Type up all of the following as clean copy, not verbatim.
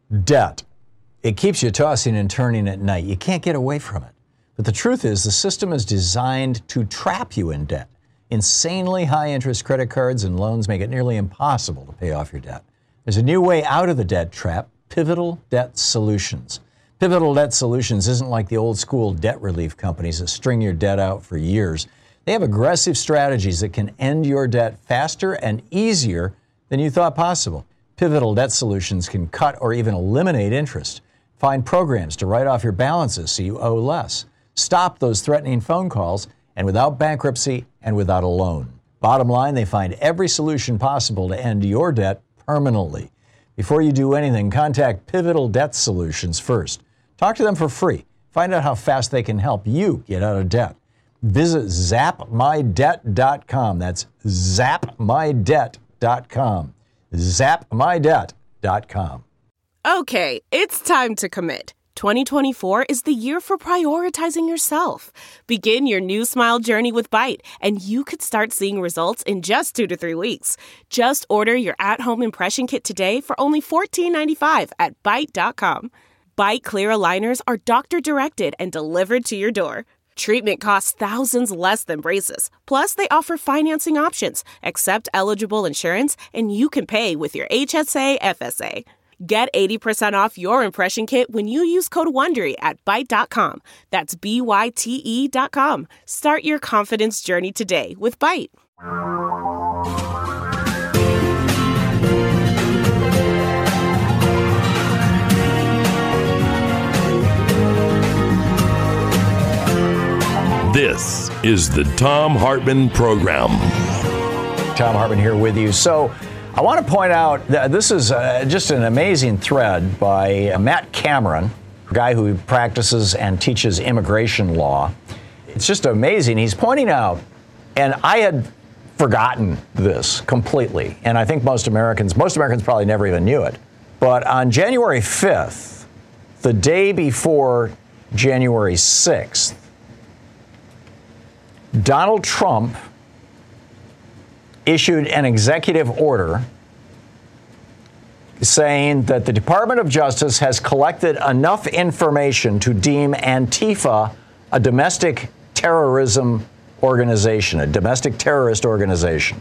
Debt. It keeps you tossing and turning at night. You can't get away from it. But the truth is, the system is designed to trap you in debt. Insanely high interest credit cards and loans make it nearly impossible to pay off your debt. There's a new way out of the debt trap: Pivotal Debt Solutions. Pivotal Debt Solutions isn't like the old school debt relief companies that string your debt out for years. They have aggressive strategies that can end your debt faster and easier than you thought possible. Pivotal Debt Solutions can cut or even eliminate interest. Find programs to write off your balances so you owe less. Stop those threatening phone calls, and without bankruptcy and without a loan. Bottom line, they find every solution possible to end your debt permanently. Before you do anything, contact Pivotal Debt Solutions first. Talk to them for free. Find out how fast they can help you get out of debt. Visit zapmydebt.com. That's zapmydebt.com. zapmydebt.com. Okay, it's time to commit. 2024 is the year for prioritizing yourself. Begin your new smile journey with Byte, and you could start seeing results in just 2 to 3 weeks. Just order your at-home impression kit today for only $14.95 at Byte.com. Byte Clear aligners are doctor-directed and delivered to your door. Treatment costs thousands less than braces. Plus, they offer financing options, accept eligible insurance, and you can pay with your HSA FSA. Get 80% off your impression kit when you use code WONDERY at Byte.com. That's BYTE.com. Start your confidence journey today with Byte. This is the Thom Hartmann Program. Thom Hartmann here with you. So I want to point out that this is just an amazing thread by Matt Cameron, a guy who practices and teaches immigration law. It's just amazing. He's pointing out, and I had forgotten this completely, and I think most Americans probably never even knew it. But on January 5th, the day before January 6th, Donald Trump issued an executive order saying that the Department of Justice has collected enough information to deem Antifa a domestic terrorism organization, a domestic terrorist organization,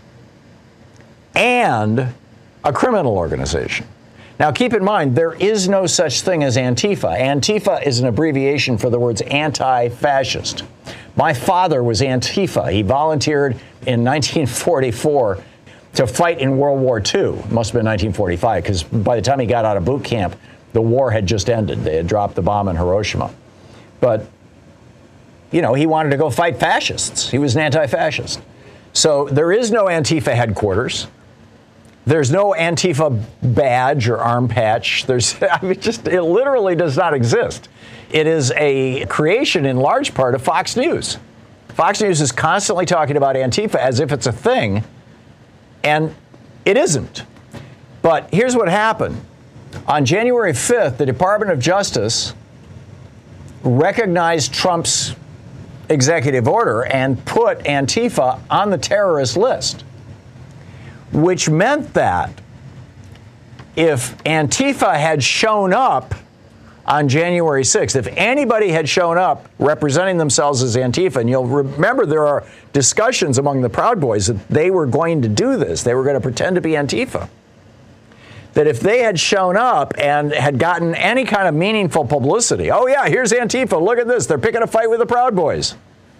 and a criminal organization. Now, keep in mind, there is no such thing as Antifa. Antifa is an abbreviation for the words anti-fascist. My father was Antifa. He volunteered in 1944 to fight in World War II. It must have been 1945, because by the time he got out of boot camp, the war had just ended. They had dropped the bomb in Hiroshima. But, you know, he wanted to go fight fascists. He was an anti-fascist. So there is no Antifa headquarters. There's no Antifa badge or arm patch. It literally does not exist. It is a creation in large part of Fox News. Fox News is constantly talking about Antifa as if it's a thing, and it isn't. But here's what happened. On January 5th, the Department of Justice recognized Trump's executive order and put Antifa on the terrorist list, which meant that if Antifa had shown up on January 6th, if anybody had shown up representing themselves as Antifa, and you'll remember there are discussions among the Proud Boys that they were going to do this, they were going to pretend to be Antifa, that if they had shown up and had gotten any kind of meaningful publicity, oh yeah, here's Antifa, look at this, they're picking a fight with the Proud Boys.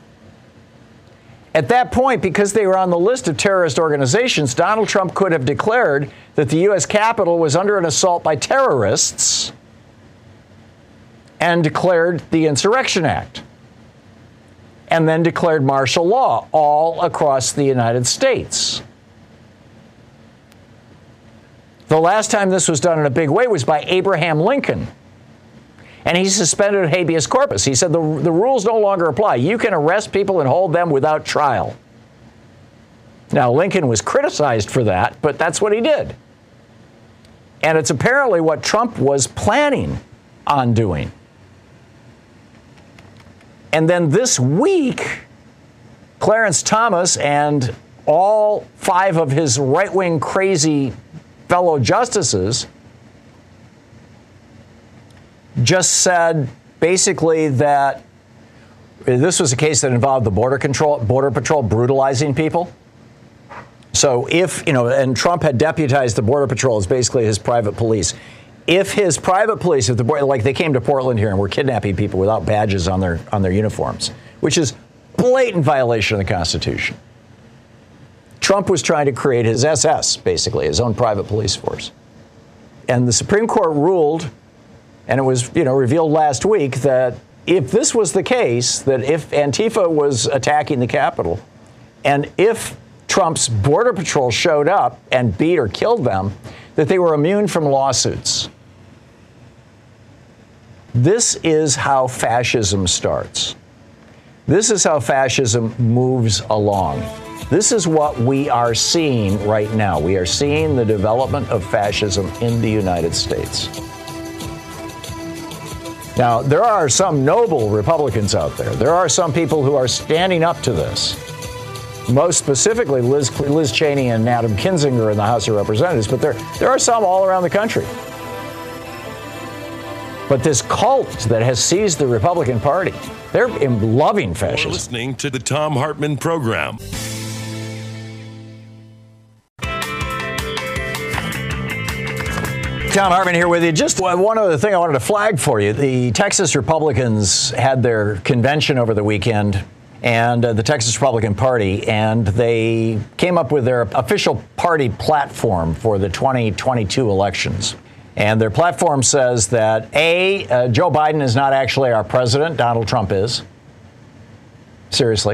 At that point, because they were on the list of terrorist organizations, Donald Trump could have declared that the U.S. Capitol was under an assault by terrorists and declared the Insurrection Act, and then declared martial law all across the United States. The last time this was done in a big way was by Abraham Lincoln. And he suspended habeas corpus. He said the rules no longer apply. You can arrest people and hold them without trial. Now, Lincoln was criticized for that, but that's what he did. And it's apparently what Trump was planning on doing. And then this week, Clarence Thomas and all 5 of his right-wing crazy fellow justices just said basically that this was a case that involved the Border Patrol brutalizing people. So if, and Trump had deputized the Border Patrol as basically his private police. If his private police, like they came to Portland here and were kidnapping people without badges on their uniforms, which is blatant violation of the Constitution. Trump was trying to create his SS, basically, his own private police force. And the Supreme Court ruled, and it was, revealed last week, that if this was the case, that if Antifa was attacking the Capitol, and if Trump's Border Patrol showed up and beat or killed them, that they were immune from lawsuits. This is how fascism starts. This is how fascism moves along. This is what we are seeing right now. We are seeing the development of fascism in the United States. Now, there are some noble Republicans out there. There are some people who are standing up to this. Most specifically, Liz Cheney and Adam Kinzinger in the House of Representatives, but there are some all around the country. But this cult that has seized the Republican Party, they're loving fascism. You're listening to the Thom Hartmann Program. Thom Hartmann here with you. Just one other thing I wanted to flag for you. The Texas Republicans had their convention over the weekend, and the Texas Republican Party, and they came up with their official party platform for the 2022 elections. And their platform says that, A, Joe Biden is not actually our president. Donald Trump is. Seriously.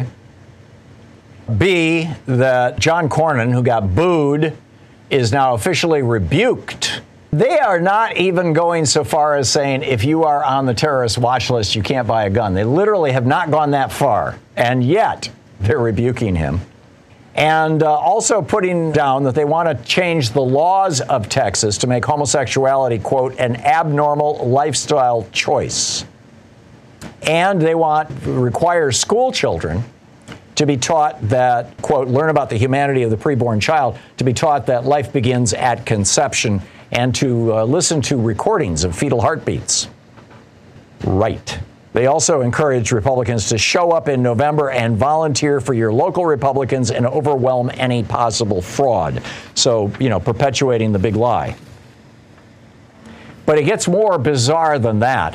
B, that John Cornyn, who got booed, is now officially rebuked. They are not even going so far as saying if you are on the terrorist watch list, you can't buy a gun. They literally have not gone that far, and yet they're rebuking him. And also putting down that they want to change the laws of Texas to make homosexuality, quote, an abnormal lifestyle choice. And they require school children to be taught that, quote, learn about the humanity of the preborn child, to be taught that life begins at conception, and to listen to recordings of fetal heartbeats. Right. They also encourage Republicans to show up in November and volunteer for your local Republicans and overwhelm any possible fraud. So, perpetuating the big lie. But it gets more bizarre than that.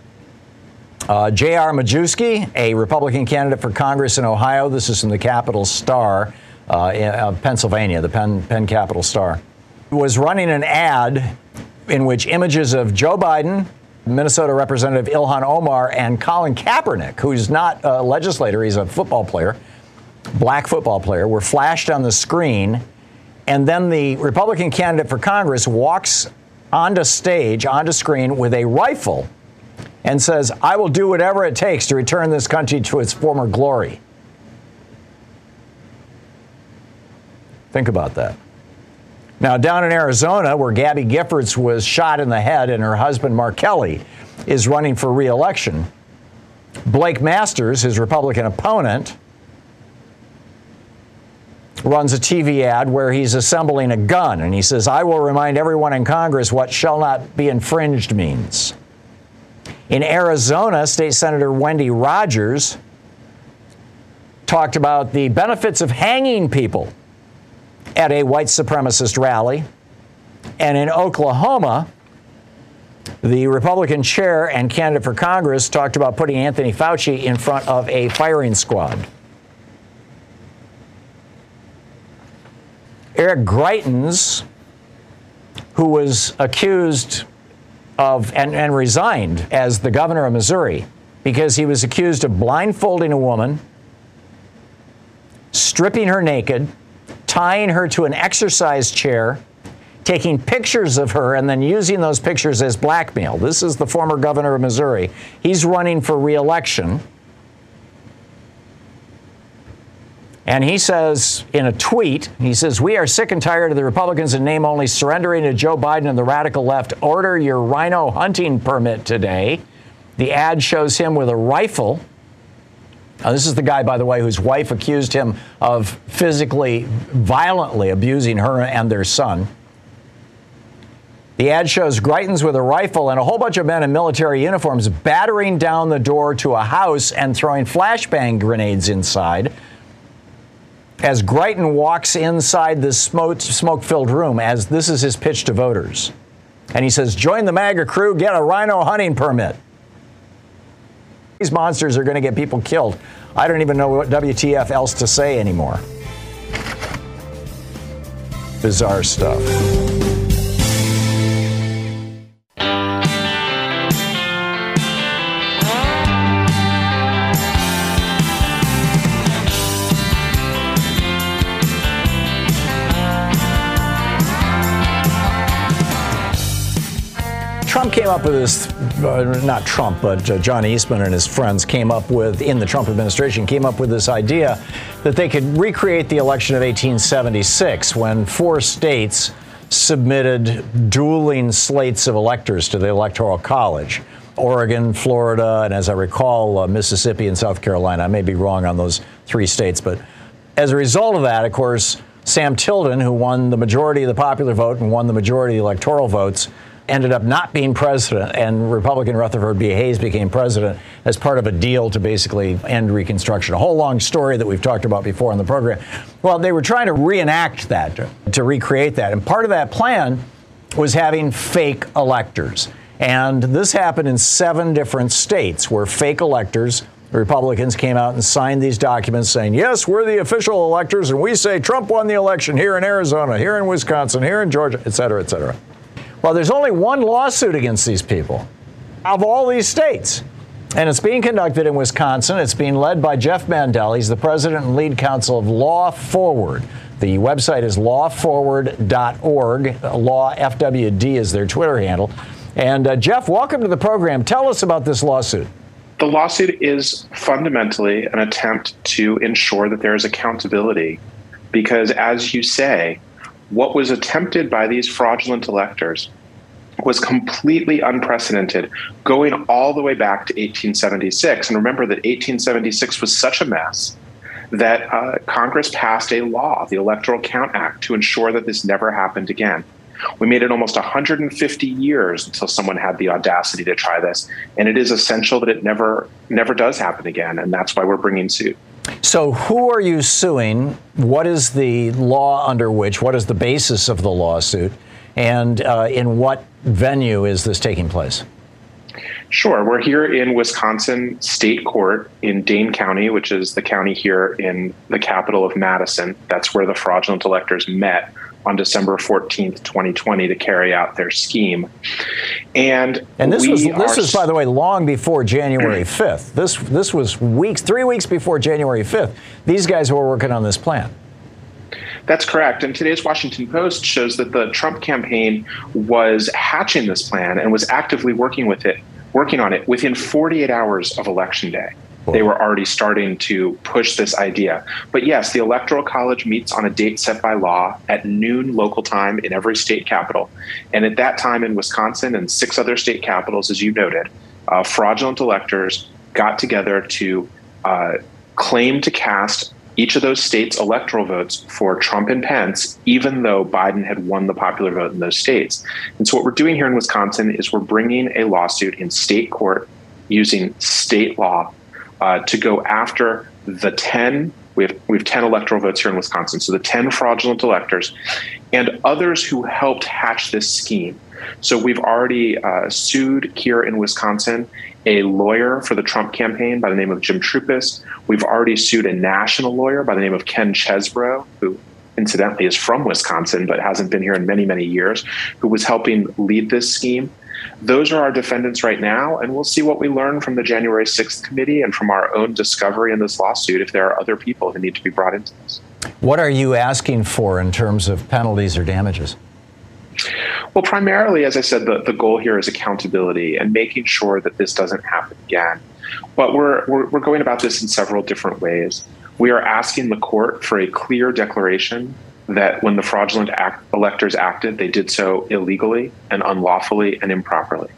J.R. Majewski, a Republican candidate for Congress in Ohio, this is from the Capital Star of Pennsylvania, the Penn Capital Star, was running an ad in which images of Joe Biden, Minnesota Representative Ilhan Omar, and Colin Kaepernick, who's not a legislator, he's a football player, black football player, were flashed on the screen. And then the Republican candidate for Congress walks onto screen with a rifle and says, I will do whatever it takes to return this country to its former glory. Think about that. Now, down in Arizona, where Gabby Giffords was shot in the head and her husband, Mark Kelly, is running for re-election, Blake Masters, his Republican opponent, runs a TV ad where he's assembling a gun. And he says, I will remind everyone in Congress what shall not be infringed means. In Arizona, State Senator Wendy Rogers talked about the benefits of hanging people at a white supremacist rally. And in Oklahoma, the Republican chair and candidate for Congress talked about putting Anthony Fauci in front of a firing squad. Eric Greitens, who was accused of and resigned as the governor of Missouri because he was accused of blindfolding a woman, stripping her naked, tying her to an exercise chair, taking pictures of her, and then using those pictures as blackmail. This is the former governor of Missouri. He's running for re-election. And he says in a tweet, he says, we are sick and tired of the Republicans in name only surrendering to Joe Biden and the radical left. Order your rhino hunting permit today. The ad shows him with a rifle. Now, this is the guy, by the way, whose wife accused him of physically, violently abusing her and their son. The ad shows Greitens with a rifle and a whole bunch of men in military uniforms battering down the door to a house and throwing flashbang grenades inside. As Greitens walks inside this smoke-filled room, as this is his pitch to voters. And he says, join the MAGA crew, get a rhino hunting permit. These monsters are going to get people killed. I don't even know what WTF else to say anymore. Bizarre stuff. Trump came up with this, not Trump, but John Eastman and his friends came up with, in the Trump administration, came up with this idea that they could recreate the election of 1876 when 4 states submitted dueling slates of electors to the Electoral College. Oregon, Florida, and as I recall, Mississippi and South Carolina. I may be wrong on those 3 states, but as a result of that, of course, Sam Tilden, who won the majority of the popular vote and won the majority of the electoral votes, ended up not being president, and Republican Rutherford B. Hayes became president as part of a deal to basically end Reconstruction. A whole long story that we've talked about before on the program. Well, they were trying to reenact that, to recreate that. And part of that plan was having fake electors. And this happened in 7 different states where fake electors, the Republicans, came out and signed these documents saying, yes, we're the official electors, and we say Trump won the election here in Arizona, here in Wisconsin, here in Georgia, et cetera, et cetera. Well, there's only one lawsuit against these people of all these states, and it's being conducted in Wisconsin. It's being led by Jeff Mandel. He's the president and lead counsel of Law Forward. The website is lawforward.org. Law FWD is their Twitter handle. And Jeff, welcome to the program. Tell us about this lawsuit. The lawsuit is fundamentally an attempt to ensure that there is accountability because, as you say, what was attempted by these fraudulent electors was completely unprecedented, going all the way back to 1876. And remember that 1876 was such a mess that Congress passed a law, the Electoral Count Act, to ensure that this never happened again. We made it almost 150 years until someone had the audacity to try this. And it is essential that it never does happen again. And that's why we're bringing suit. So who are you suing? What is the law under which? What is the basis of the lawsuit? And in what venue is this taking place? Sure. We're here in Wisconsin State Court in Dane County, which is the county here in the capital of Madison. That's where the fraudulent electors met on December 14th, 2020 to carry out their scheme. And this was, by the way, long before January 5th. This was 3 weeks before January 5th. These guys were working on this plan. That's correct. And today's Washington Post shows that the Trump campaign was hatching this plan and was actively working on it within 48 hours of Election Day. They were already starting to push this idea. But yes, the Electoral College meets on a date set by law at noon local time in every state capital. And at that time in Wisconsin and 6 other state capitals, as you noted, fraudulent electors got together to claim to cast each of those states' electoral votes for Trump and Pence, even though Biden had won the popular vote in those states. And so what we're doing here in Wisconsin is we're bringing a lawsuit in state court using state law to go after the 10, we have 10 electoral votes here in Wisconsin, so the 10 fraudulent electors and others who helped hatch this scheme. So we've already sued here in Wisconsin a lawyer for the Trump campaign by the name of Jim Troupis. We've already sued a national lawyer by the name of Ken Chesbrough, who incidentally is from Wisconsin but hasn't been here in many, many years, who was helping lead this scheme. Those are our defendants right now, and we'll see what we learn from the January 6th committee and from our own discovery in this lawsuit if there are other people who need to be brought into this. What are you asking for in terms of penalties or damages? Well, primarily, as I said, the goal here is accountability and making sure that this doesn't happen again. But we're going about this in several different ways. We are asking the court for a clear declaration that when the fraudulent electors acted, they did so illegally and unlawfully and improperly.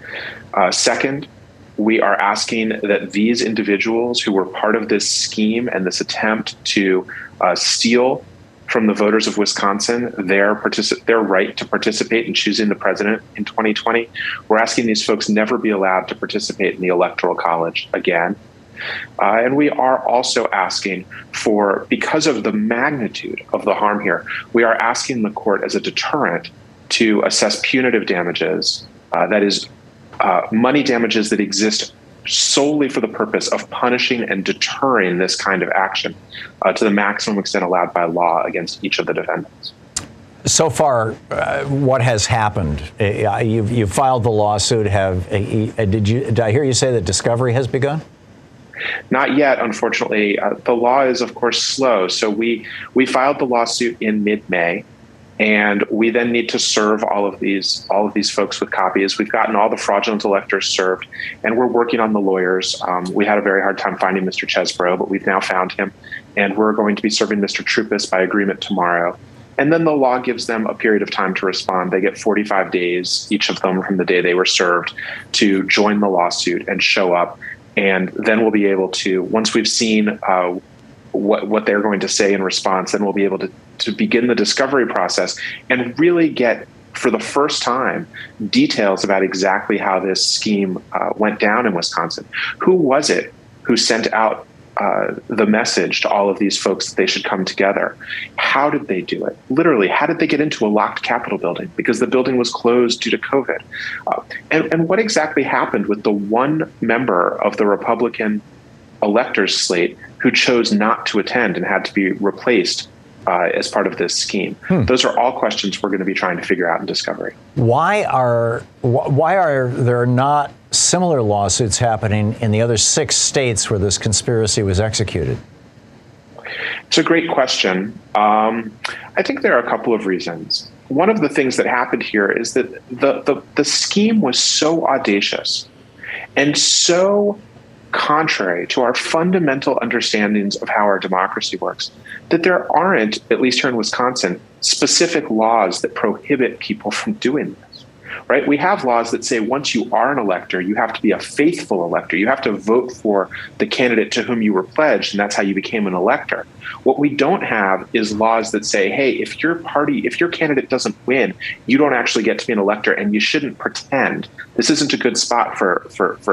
Second, we are asking that these individuals who were part of this scheme and this attempt to steal from the voters of Wisconsin their right to participate in choosing the president in 2020. We're asking these folks never be allowed to participate in the Electoral College again. And we are also asking for, because of the magnitude of the harm here, we are asking the court as a deterrent to assess punitive damages, that is, money damages that exist solely for the purpose of punishing and deterring this kind of action to the maximum extent allowed by law against each of the defendants. So far, what has happened? You filed the lawsuit. Did I hear you say that discovery has begun? Not yet, unfortunately. The law is, of course, slow. So we filed the lawsuit in mid-May, and we then need to serve all of these folks with copies. We've gotten all the fraudulent electors served, and we're working on the lawyers. We had a very hard time finding Mr. Chesbro, but we've now found him, and we're going to be serving Mr. Troupis by agreement tomorrow. And then the law gives them a period of time to respond. They get 45 days, each of them, from the day they were served, to join the lawsuit and show up. And then we'll be able to, once we've seen what they're going to say in response, then we'll be able to begin the discovery process and really get, for the first time, details about exactly how this scheme went down in Wisconsin. Who was it who sent out the message to all of these folks that they should come together? How did they do it? Literally, how did they get into a locked Capitol building because the building was closed due to COVID? And what exactly happened with the one member of the Republican electors slate who chose not to attend and had to be replaced as part of this scheme? Those are all questions we're going to be trying to figure out in discovery. Why are there not similar lawsuits happening in the other 6 states where this conspiracy was executed? It's a great question. I think there are a couple of reasons. One of the things that happened here is that the scheme was so audacious and so contrary to our fundamental understandings of how our democracy works that there aren't, at least here in Wisconsin, specific laws that prohibit people from doing this. Right? We have laws that say once you are an elector, you have to be a faithful elector. You have to vote for the candidate to whom you were pledged, and that's how you became an elector. What we don't have is laws that say, hey, if your candidate doesn't win, you don't actually get to be an elector, and you shouldn't pretend. This isn't a good spot for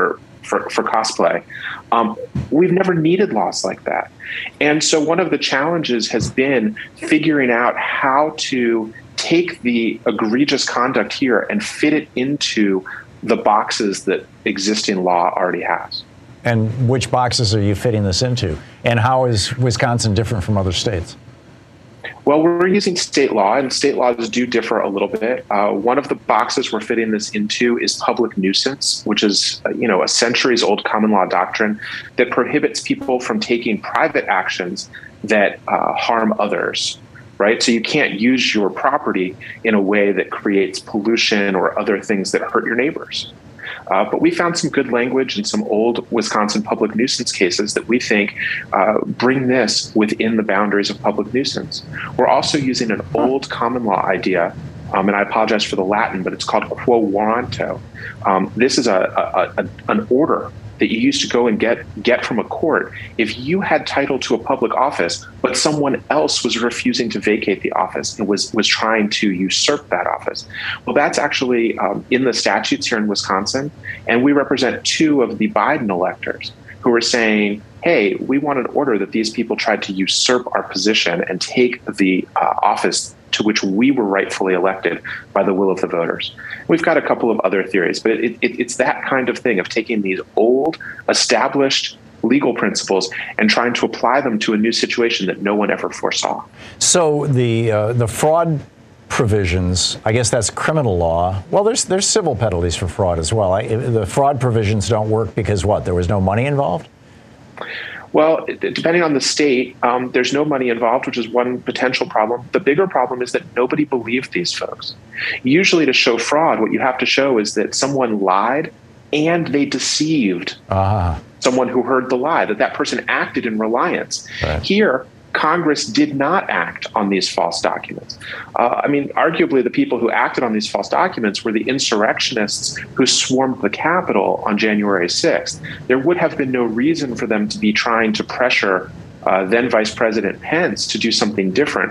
cosplay. We've never needed laws like that. And so one of the challenges has been figuring out how to take the egregious conduct here and fit it into the boxes that existing law already has. And which boxes are you fitting this into? And how is Wisconsin different from other states? Well, we're using state law, and state laws do differ a little bit. One of the boxes we're fitting this into is public nuisance, which is, a centuries-old common law doctrine that prohibits people from taking private actions that harm others. Right? So you can't use your property in a way that creates pollution or other things that hurt your neighbors. But we found some good language in some old Wisconsin public nuisance cases that we think bring this within the boundaries of public nuisance. We're also using an old common law idea, and I apologize for the Latin, but it's called quo warranto. This is an order that you used to go and get from a court if you had title to a public office, but someone else was refusing to vacate the office and was trying to usurp that office. Well, that's actually in the statutes here in Wisconsin, and we represent 2 of the Biden electors who are saying, hey, we want an order that these people tried to usurp our position and take the office to which we were rightfully elected by the will of the voters. We've got a couple of other theories, but it's that kind of thing of taking these old, established legal principles and trying to apply them to a new situation that no one ever foresaw. So the fraud provisions, I guess that's criminal law. Well, there's civil penalties for fraud as well. The fraud provisions don't work because what? There was no money involved? Well, depending on the state, there's no money involved, which is one potential problem. The bigger problem is that nobody believed these folks. Usually to show fraud, what you have to show is that someone lied and they deceived someone who heard the lie, that person acted in reliance. Right. Here, Congress did not act on these false documents. Arguably the people who acted on these false documents were the insurrectionists who swarmed the Capitol on January 6th. There would have been no reason for them to be trying to pressure then Vice President Pence to do something different.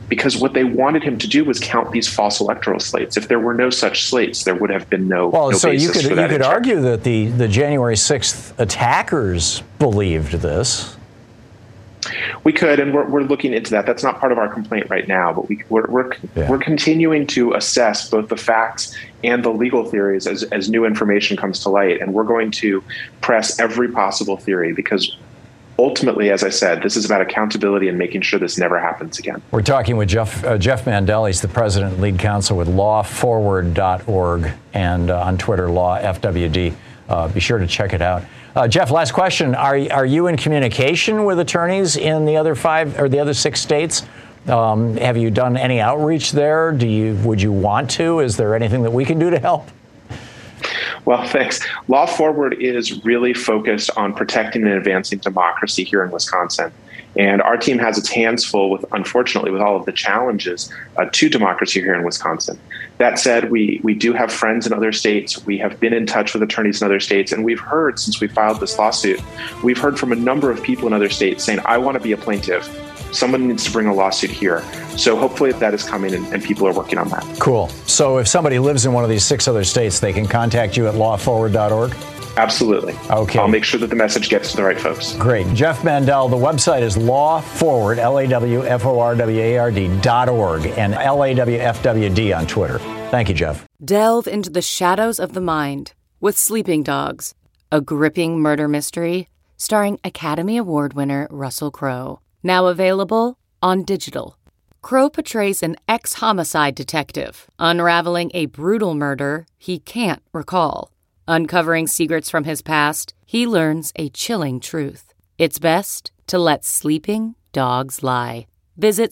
because what they wanted him to do was count these false electoral slates. If there were no such slates, there would have been no so basis you could, for that. You could argue that the January 6th attackers believed this. We could, and we're looking into that. That's not part of our complaint right now, but we're continuing to assess both the facts and the legal theories as new information comes to light, and we're going to press every possible theory because ultimately, as I said, this is about accountability and making sure this never happens again. We're talking with Jeff Mandel. He's the president and lead counsel with lawforward.org and on Twitter, LawFWD. Be sure to check it out. Jeff, last question. Are you in communication with attorneys in the other 5 or the other 6 states? Have you done any outreach there? Would you want to? Is there anything that we can do to help? Well, thanks. Law Forward is really focused on protecting and advancing democracy here in Wisconsin. And our team has its hands full unfortunately, with all of the challenges to democracy here in Wisconsin. That said, we do have friends in other states. We have been in touch with attorneys in other states. And we've heard, since we filed this lawsuit, we've heard from a number of people in other states saying, I want to be a plaintiff. Someone needs to bring a lawsuit here. So hopefully that is coming and people are working on that. Cool. So if somebody lives in one of these 6 other states, they can contact you at lawforward.org? Absolutely. Okay. I'll make sure that the message gets to the right folks. Great. Jeff Mandel, the website is lawforward, LAWFORWARD.org, and LAWFWD on Twitter. Thank you, Jeff. Delve into the shadows of the mind with Sleeping Dogs, a gripping murder mystery starring Academy Award winner Russell Crowe. Now available on digital. Crowe portrays an ex-homicide detective unraveling a brutal murder he can't recall. Uncovering secrets from his past, he learns a chilling truth. It's best to let sleeping dogs lie. Visit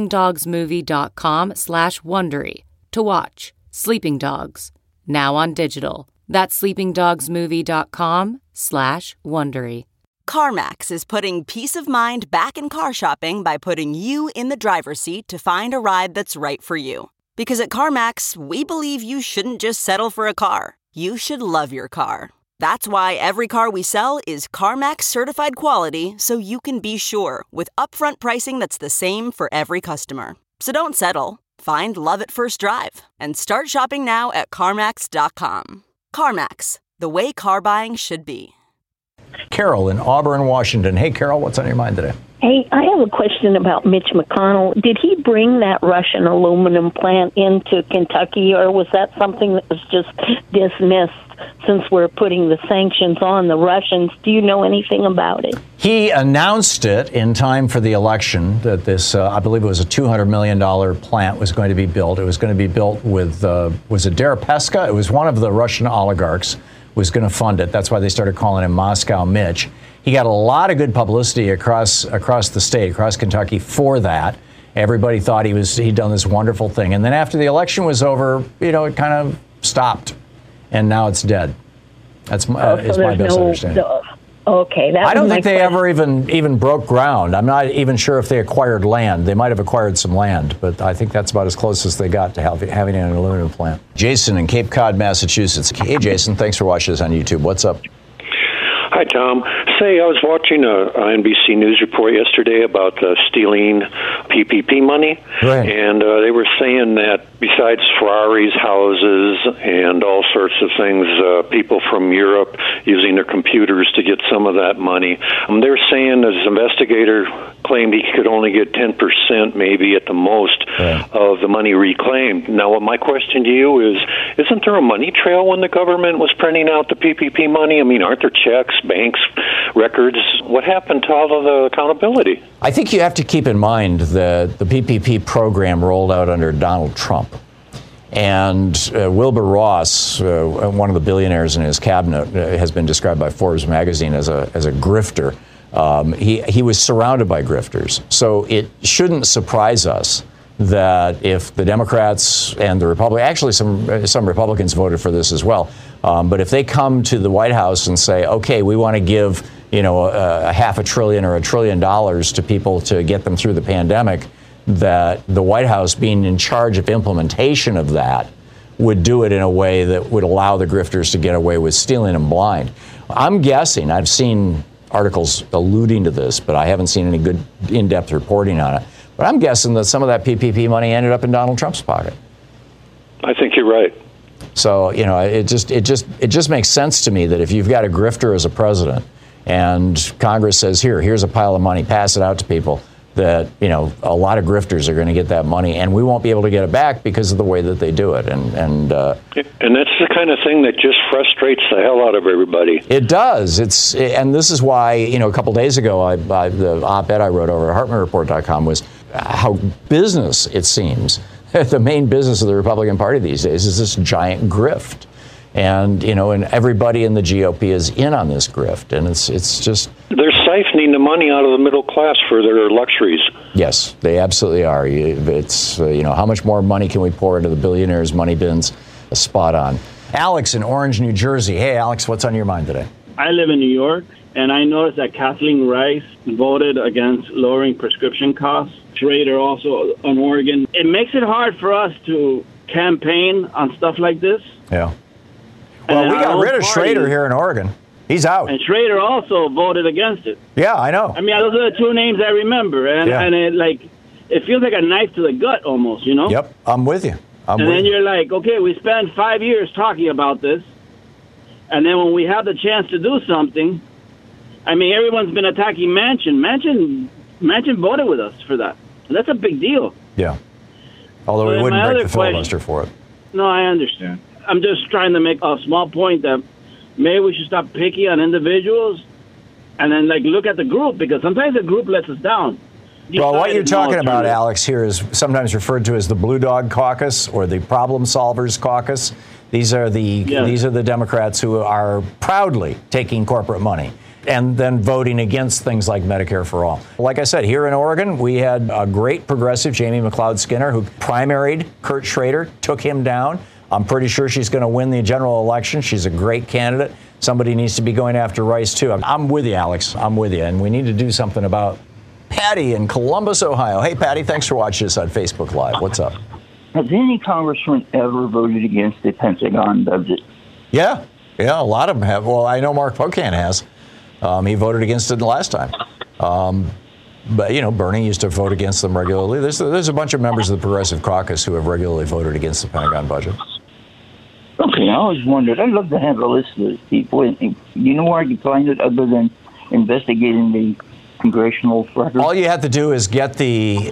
sleepingdogsmovie.com/Wondery to watch Sleeping Dogs, now on digital. That's sleepingdogsmovie.com/Wondery. CarMax is putting peace of mind back in car shopping by putting you in the driver's seat to find a ride that's right for you. Because at CarMax, we believe you shouldn't just settle for a car. You should love your car. That's why every car we sell is CarMax certified quality, so you can be sure with upfront pricing that's the same for every customer. So don't settle. Find love at first drive and start shopping now at CarMax.com. CarMax, the way car buying should be. Carol in Auburn, Washington. Hey, Carol, what's on your mind today? Hey, I have a question about Mitch McConnell. Did he bring that Russian aluminum plant into Kentucky, or was that something that was just dismissed since we're putting the sanctions on the Russians? Do you know anything about it? He announced it in time for the election that this, I believe it was a $200 million plant was going to be built. It was going to be built with, was it Deripaska? It was one of the Russian oligarchs was going to fund it. That's why they started calling him Moscow Mitch. He got a lot of good publicity across the state, across Kentucky for that. Everybody thought he'd done this wonderful thing. And then after the election was over, it kind of stopped. And now it's dead. That's my best understanding. Okay. I don't think they ever even broke ground. I'm not even sure if they acquired land. They might have acquired some land, but I think that's about as close as they got to having an aluminum plant. Jason in Cape Cod, Massachusetts. Hey, Jason, thanks for watching us on YouTube. What's up? Hi, Tom. Say, I was watching a NBC News report yesterday about stealing PPP money, right. And they were saying that besides Ferraris, houses, and all sorts of things, people from Europe using their computers to get some of that money. They're saying, as an investigator claimed, he could only get 10%, maybe at the most, of the money reclaimed. Now, what my question to you is, isn't there a money trail when the government was printing out the PPP money? I mean, aren't there checks, banks, records? What happened to all of the accountability? I think you have to keep in mind that the PPP program rolled out under Donald Trump. And Wilbur Ross, one of the billionaires in his cabinet, has been described by Forbes magazine as a grifter. He was surrounded by grifters. So it shouldn't surprise us that if the Democrats and the Republicans, actually some Republicans voted for this as well, but if they come to the White House and say, okay, we want to give a $500 billion or $1 trillion to people to get them through the pandemic, that the White House, being in charge of implementation of that, would do it in a way that would allow the grifters to get away with stealing them blind. I'm guessing, I've seen articles alluding to this, but I haven't seen any good in-depth reporting on it. But I'm guessing that some of that PPP money ended up in Donald Trump's pocket. I think you're right. So, it just makes sense to me that if you've got a grifter as a president and Congress says, here's a pile of money, pass it out to people, that, a lot of grifters are going to get that money, and we won't be able to get it back because of the way that they do it. And that's the kind of thing that just frustrates the hell out of everybody. It does. And this is why, a couple days ago, the op-ed I wrote over at HartmanReport.com was how business, it seems, the main business of the Republican Party these days is this giant grift. And, and everybody in the GOP is in on this grift. And it's just... They're siphoning the money out of the middle class for their luxuries. Yes, they absolutely are. It's, how much more money can we pour into the billionaires' money bins? Spot on. Alex in Orange, New Jersey. Hey, Alex, what's on your mind today? I live in New York, and I noticed that Kathleen Rice voted against lowering prescription costs. Schrader also on Oregon. It makes it hard for us to campaign on stuff like this. Yeah. Well, we got rid of Schrader here in Oregon. He's out. And Schrader also voted against it. Yeah, I know. I mean, those are the two names I remember. And it feels like a knife to the gut almost, Yep, I'm with you. Then you're like, okay, we spent 5 years talking about this. And then when we have the chance to do something, I mean, everyone's been attacking Manchin. Manchin voted with us for that. And that's a big deal. Yeah. Although we wouldn't break the filibuster for it. No, I understand. I'm just trying to make a small point that maybe we should stop picky on individuals and then look at the group, because sometimes the group lets us down. Well, what you're talking about, Alex, here is sometimes referred to as the Blue Dog Caucus or the Problem Solvers Caucus. These are the Democrats who are proudly taking corporate money and then voting against things like Medicare for All. Like I said, here in Oregon, we had a great progressive, Jamie McLeod Skinner, who primaried Kurt Schrader, took him down. I'm pretty sure she's going to win the general election. She's a great candidate. Somebody needs to be going after Rice, too. I'm with you, Alex. I'm with you. And we need to do something about Patty in Columbus, Ohio. Hey, Patty, thanks for watching us on Facebook Live. What's up? Has any congressman ever voted against the Pentagon budget? Yeah, a lot of them have. Well, I know Mark Pocan has. He voted against it the last time. But, Bernie used to vote against them regularly. There's a bunch of members of the Progressive Caucus who have regularly voted against the Pentagon budget. Okay, I always wondered. I'd love to have a list of those people. You know where I can find it other than investigating the congressional record? All you have to do is get the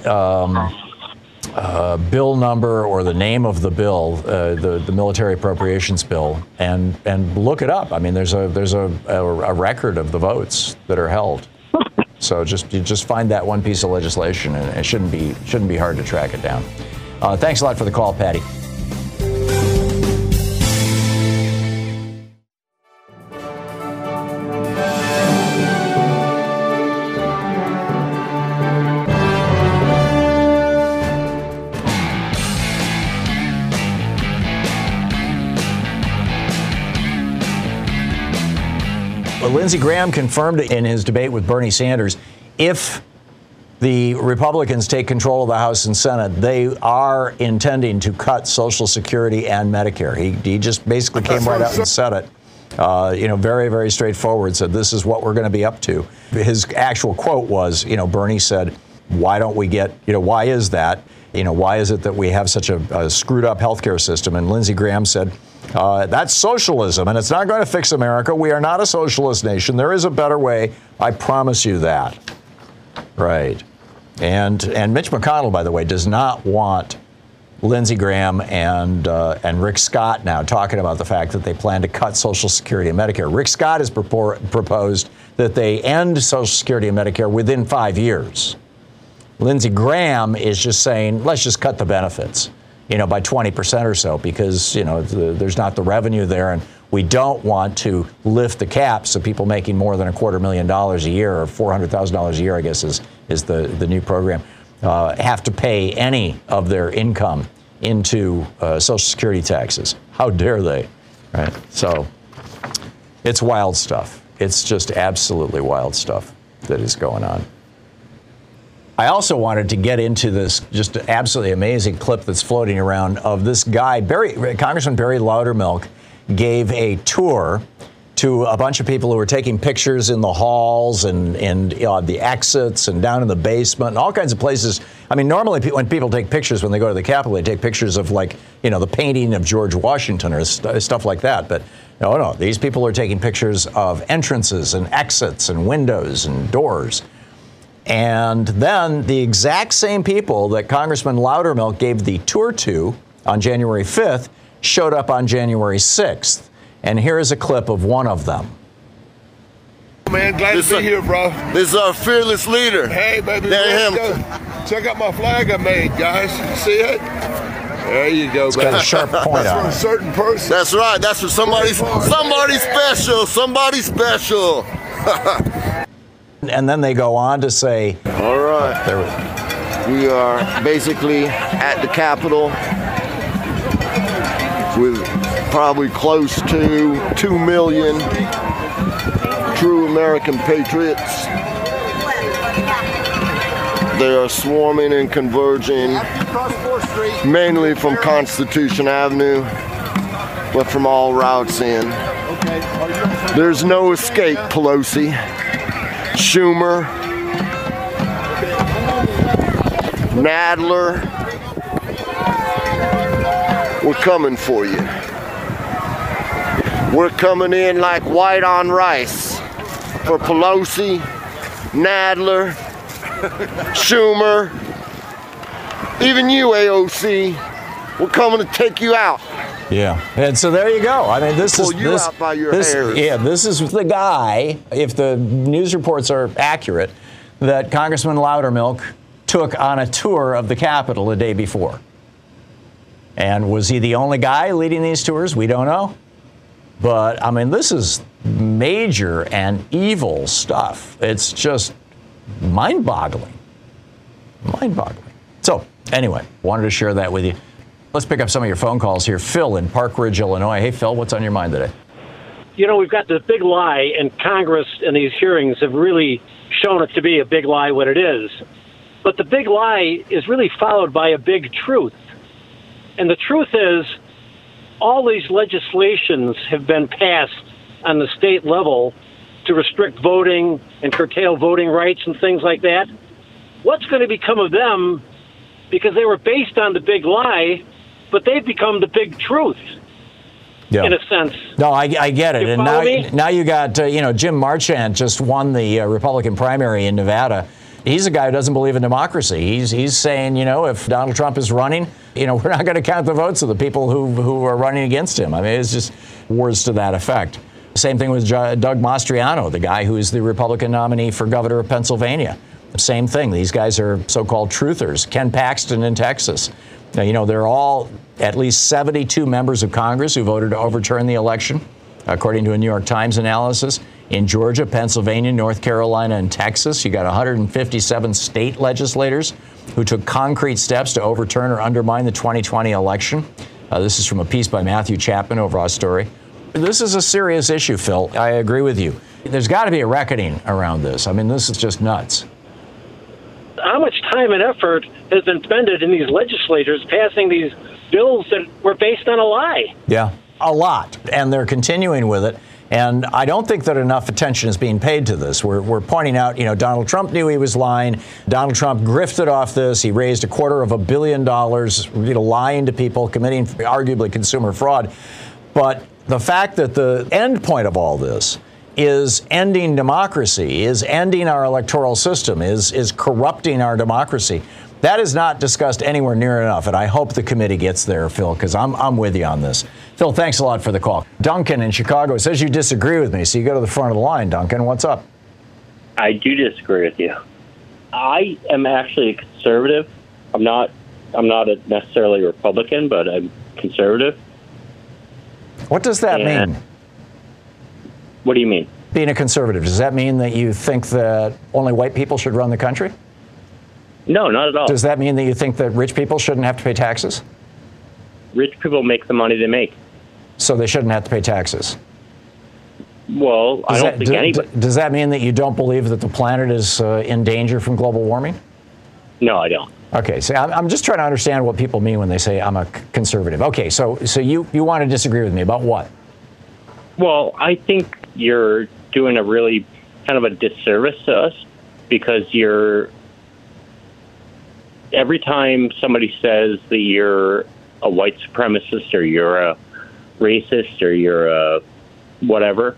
bill number or the name of the bill, the military appropriations bill, and look it up. I mean, there's a record of the votes that are held. So you just find that one piece of legislation, and it shouldn't be hard to track it down. Thanks a lot for the call, Patty. Lindsey Graham confirmed in his debate with Bernie Sanders, if the Republicans take control of the House and Senate, they are intending to cut Social Security and Medicare. He just basically came right out and said it. Very, very straightforward, said this is what we're going to be up to. His actual quote was, Bernie said, why don't we get, why is that? Why is it that we have such a screwed up healthcare system? And Lindsey Graham said, that's socialism, and it's not going to fix America. We are not a socialist nation. There is a better way. I promise you that. Right. And Mitch McConnell, by the way, does not want Lindsey Graham and Rick Scott now talking about the fact that they plan to cut Social Security and Medicare. Rick Scott has proposed that they end Social Security and Medicare within 5 years. Lindsey Graham is just saying, let's just cut the benefits, by 20% or so, because, there's not the revenue there. And we don't want to lift the cap so people making more than $250,000 a year, or $400,000 a year, I guess, is the new program, have to pay any of their income into Social Security taxes. How dare they? Right. So it's wild stuff. It's just absolutely wild stuff that is going on. I also wanted to get into this just absolutely amazing clip that's floating around of this guy, Congressman Barry Loudermilk, gave a tour to a bunch of people who were taking pictures in the halls and the exits and down in the basement and all kinds of places. I mean, normally when people take pictures when they go to the Capitol, they take pictures of the painting of George Washington or stuff like that. But no, these people are taking pictures of entrances and exits and windows and doors. And then the exact same people that Congressman Loudermilk gave the tour to on January 5th showed up on January 6th. And here is a clip of one of them. Man, glad to be here, bro. This is our fearless leader. Hey, baby, let's go. Check out my flag I made, guys. See it? There you go, it's baby. got a sharp point That's on for a certain person. That's right. That's for somebody special. Somebody special. And then they go on to say, all right, we are basically at the Capitol with probably close to 2 million true American patriots. They are swarming and converging, mainly from Constitution Avenue, but from all routes in. There's no escape, Pelosi, Schumer, Nadler. We're coming for you. We're coming in like white on rice for Pelosi, Nadler, Schumer, even you, AOC. We're coming to take you out. Yeah, and so there you go. I mean, this Pull is you this, out by your this, hairs. Yeah, this is the guy, if the news reports are accurate, that Congressman Loudermilk took on a tour of the Capitol the day before. And was he the only guy leading these tours? We don't know. But, I mean, this is major and evil stuff. It's just mind-boggling. Mind-boggling. So, anyway, wanted to share that with you. Let's pick up some of your phone calls here. Phil in Park Ridge, Illinois. Hey, Phil, what's on your mind today? You know, we've got this big lie, and Congress and these hearings have really shown it to be a big lie what it is. But the big lie is really followed by a big truth. And the truth is, all these legislations have been passed on the state level to restrict voting and curtail voting rights and things like that. What's going to become of them? Because they were based on the big lie, but they've become the big truth, in a sense. No, I get it. And now you got, Jim Marchant just won the Republican primary in Nevada. He's a guy who doesn't believe in democracy. He's saying, if Donald Trump is running, we're not going to count the votes of the people who are running against him. I mean, it's just words to that effect. Same thing with Doug Mastriano, the guy who is the Republican nominee for governor of Pennsylvania. Same thing. These guys are so-called truthers. Ken Paxton in Texas. Now, they're all at least 72 members of Congress who voted to overturn the election, according to a New York Times analysis. In Georgia, Pennsylvania, North Carolina, and Texas, you got 157 state legislators who took concrete steps to overturn or undermine the 2020 election. This is from a piece by Matthew Chapman over our story. This is a serious issue, Phil. I agree with you. There's got to be a reckoning around this. I mean, this is just nuts. How much time and effort has been spent in these legislators passing these bills that were based on a lie? Yeah, a lot. And they're continuing with it. And I don't think that enough attention is being paid to this. We're pointing out, Donald Trump knew he was lying. Donald Trump grifted off this. He raised $250 million, lying to people, committing arguably consumer fraud. But the fact that the end point of all this is ending democracy, is ending our electoral system, is corrupting our democracy. That is not discussed anywhere near enough, and I hope the committee gets there, Phil, because I'm with you on this. Phil, thanks a lot for the call. Duncan in Chicago says you disagree with me, so you go to the front of the line. Duncan, what's up? I do disagree with you. I am actually a conservative. I'm not necessarily a Republican, but I'm conservative. What does that mean? What do you mean? Being a conservative, does that mean that you think that only white people should run the country? No, not at all. Does that mean that you think that rich people shouldn't have to pay taxes? Rich people make the money they make. So they shouldn't have to pay taxes? Well, I don't think anybody... Does that mean that you don't believe that the planet is in danger from global warming? No, I don't. Okay, so I'm just trying to understand what people mean when they say I'm a conservative. Okay, so you want to disagree with me about what? Well, I think you're doing a really kind of a disservice to us, because every time somebody says that you're a white supremacist or you're a racist or you're a whatever,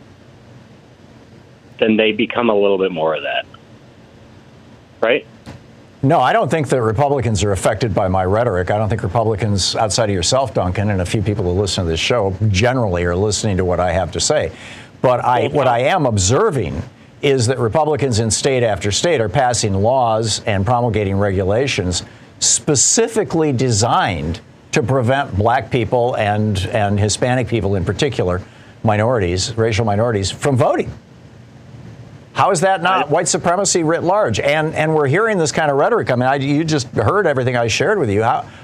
then they become a little bit more of that. Right? No, I don't think that Republicans are affected by my rhetoric. I don't think Republicans, outside of yourself, Duncan, and a few people who listen to this show, generally are listening to what I have to say. But what I am observing is that Republicans in state after state are passing laws and promulgating regulations specifically designed to prevent black people and Hispanic people in particular, minorities, racial minorities, from voting. How is that not white supremacy writ large? And we're hearing this kind of rhetoric. I mean, you just heard everything I shared with you. How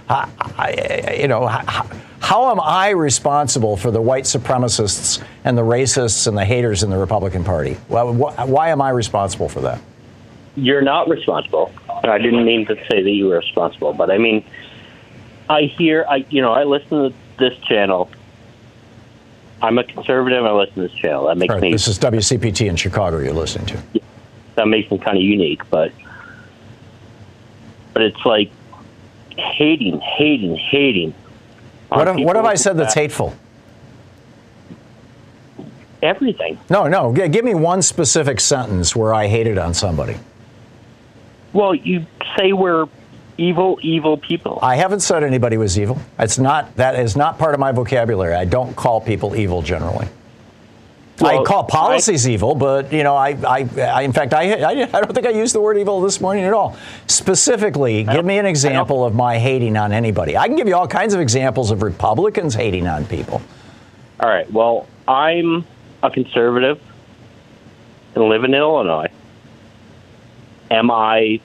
am I responsible for the white supremacists and the racists and the haters in the Republican Party? Why am I responsible for that? You're not responsible. I didn't mean to say that you were responsible, but I mean, I listen to this channel. I'm a conservative. I listen to this channel. That makes me. This is WCPT in Chicago you're listening to. That makes me kind of unique, but it's like hating. What have I said that's hateful? Everything. No. Give me one specific sentence where I hated on somebody. Well, you say we're evil people. I haven't said anybody was evil. That is not part of my vocabulary. I don't call people evil generally. Well, I call policies evil, but in fact, I don't think I used the word evil this morning at all. Specifically, give me an example of my hating on anybody. I can give you all kinds of examples of Republicans hating on people. All right. Well, I'm a conservative and live in Illinois. Am I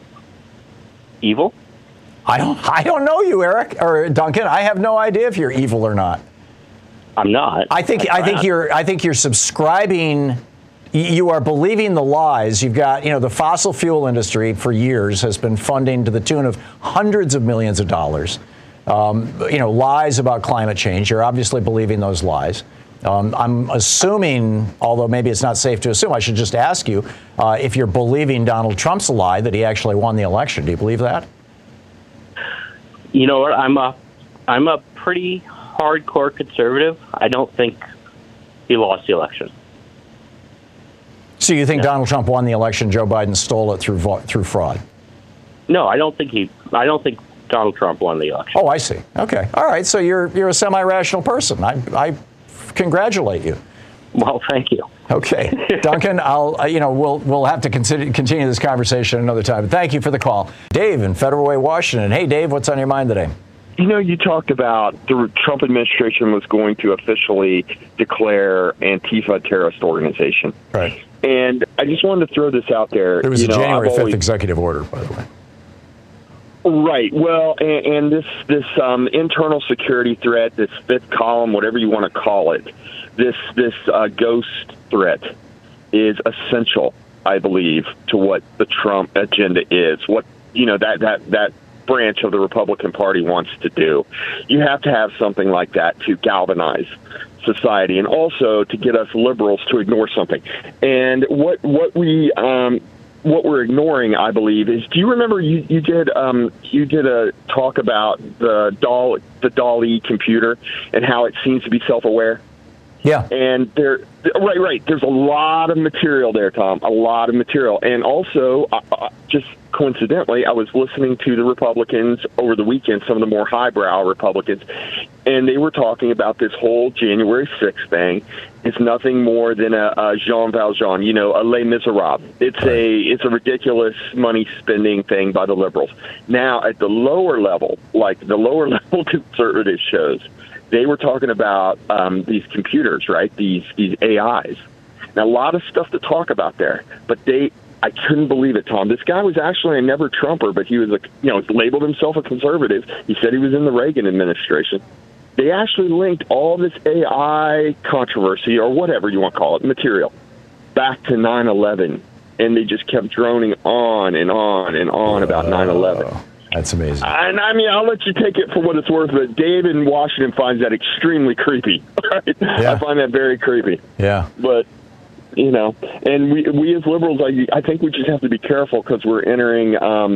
evil? I don't know you, Eric or Duncan. I have no idea if you're evil or not. I'm not. I think you're subscribing. You are believing the lies. You've got, the fossil fuel industry for years has been funding to the tune of hundreds of millions of dollars. Lies about climate change. You're obviously believing those lies. I'm assuming, although maybe it's not safe to assume, I should just ask you if you're believing Donald Trump's lie that he actually won the election. Do you believe that? You know what? I'm a pretty hardcore conservative. I don't think he lost the election. So you think Donald Trump won the election? Joe Biden stole it through fraud? No, I don't think Donald Trump won the election. Oh, I see. Okay, all right. So you're a semi-rational person. I congratulate you. Well, thank you. Okay, Duncan. We'll have to continue this conversation another time. Thank you for the call, Dave in Federal Way, Washington. Hey, Dave, what's on your mind today? You talked about the Trump administration was going to officially declare Antifa a terrorist organization. Right. And I just wanted to throw this out there. It was a January 5th executive order, by the way. Right. Well, and this internal security threat, this fifth column, whatever you want to call it, this ghost threat is essential, I believe, to what the Trump agenda is. What that branch of the Republican Party wants to do. You have to have something like that to galvanize society, and also to get us liberals to ignore something. And what we're ignoring, I believe, is, do you remember you did a talk about the DALL-E computer and how it seems to be self-aware? Yeah. And right. There's a lot of material there, Tom. A lot of material. And also, just coincidentally, I was listening to the Republicans over the weekend, some of the more highbrow Republicans, and they were talking about this whole January 6th thing. It's nothing more than a Jean Valjean, a Les Miserables. It's a ridiculous money spending thing by the liberals. Now, at the lower level, like the lower level conservative shows, they were talking about these computers, right? These AIs. Now, a lot of stuff to talk about there, but I couldn't believe it, Tom. This guy was actually a never Trumper, but he was labeled himself a conservative. He said he was in the Reagan administration. They actually linked all this AI controversy, or whatever you want to call it, material, back to 9/11, and they just kept droning on and on and on about 9/11. That's amazing. And I mean, I'll let you take it for what it's worth, but Dave in Washington finds that extremely creepy. Right? Yeah. I find that very creepy. Yeah. But, and we as liberals, I think we just have to be careful because we're entering,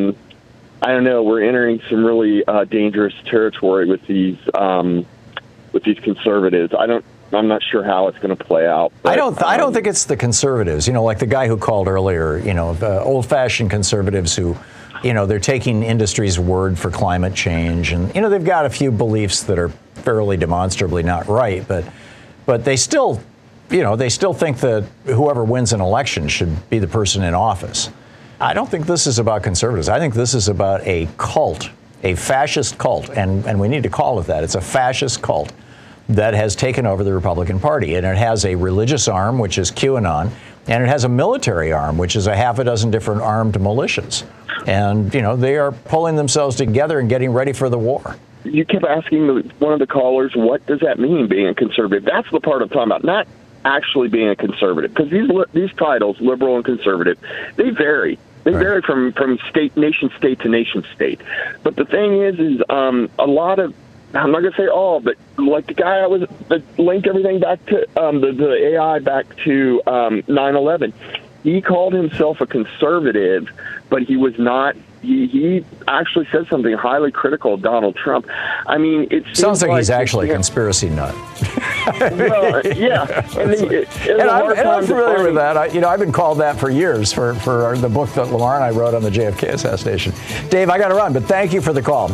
we're entering some really dangerous territory with these conservatives. I'm not sure how it's going to play out. But, I don't think it's the conservatives. Like the guy who called earlier. The old-fashioned conservatives who, they're taking industry's word for climate change, and they've got a few beliefs that are fairly demonstrably not right, but they still, they still think that whoever wins an election should be the person in office. I don't think this is about conservatives. I think this is about a cult, a fascist cult, and we need to call it that. It's a fascist cult that has taken over the Republican Party, and it has a religious arm, which is QAnon, and it has a military arm, which is a half a dozen different armed militias. And, they are pulling themselves together and getting ready for the war. You kept asking one of the callers, what does that mean, being a conservative? That's the part I'm talking about, not actually being a conservative, because these titles, liberal and conservative, they vary. They vary from nation state to nation state. But the thing is a lot of, I'm not going to say all, but like the guy that linked everything back to the AI back to 9/11, he called himself a conservative, but he was not. He actually said something highly critical of Donald Trump. I mean, it sounds like he's actually a conspiracy nut. Well, yeah, I'm familiar with that. I've been called that for years for the book that Lamar and I wrote on the JFK assassination. Dave, I got to run, but thank you for the call.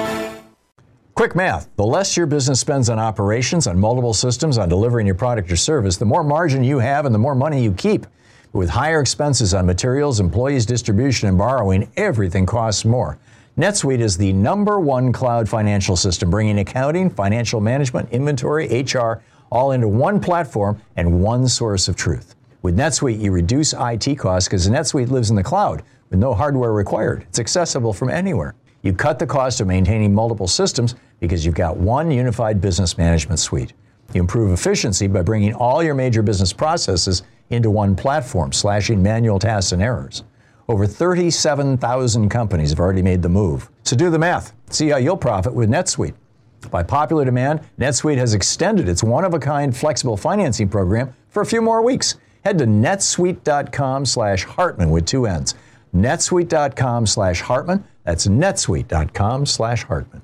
Quick math. The less your business spends on operations, on multiple systems, on delivering your product or service, the more margin you have and the more money you keep. With higher expenses on materials, employees, distribution, and borrowing, everything costs more. NetSuite is the #1 cloud financial system, bringing accounting, financial management, inventory, HR, all into one platform and one source of truth. With NetSuite, you reduce IT costs because NetSuite lives in the cloud with no hardware required. It's accessible from anywhere. You cut the cost of maintaining multiple systems because you've got one unified business management suite. You improve efficiency by bringing all your major business processes into one platform, slashing manual tasks and errors. Over 37,000 companies have already made the move. So do the math. See how you'll profit with NetSuite. By popular demand, NetSuite has extended its one-of-a-kind flexible financing program for a few more weeks. Head to netsuite.com/Hartman with 2 N's. netsuite.com/Hartman. That's netsuite.com/Hartman.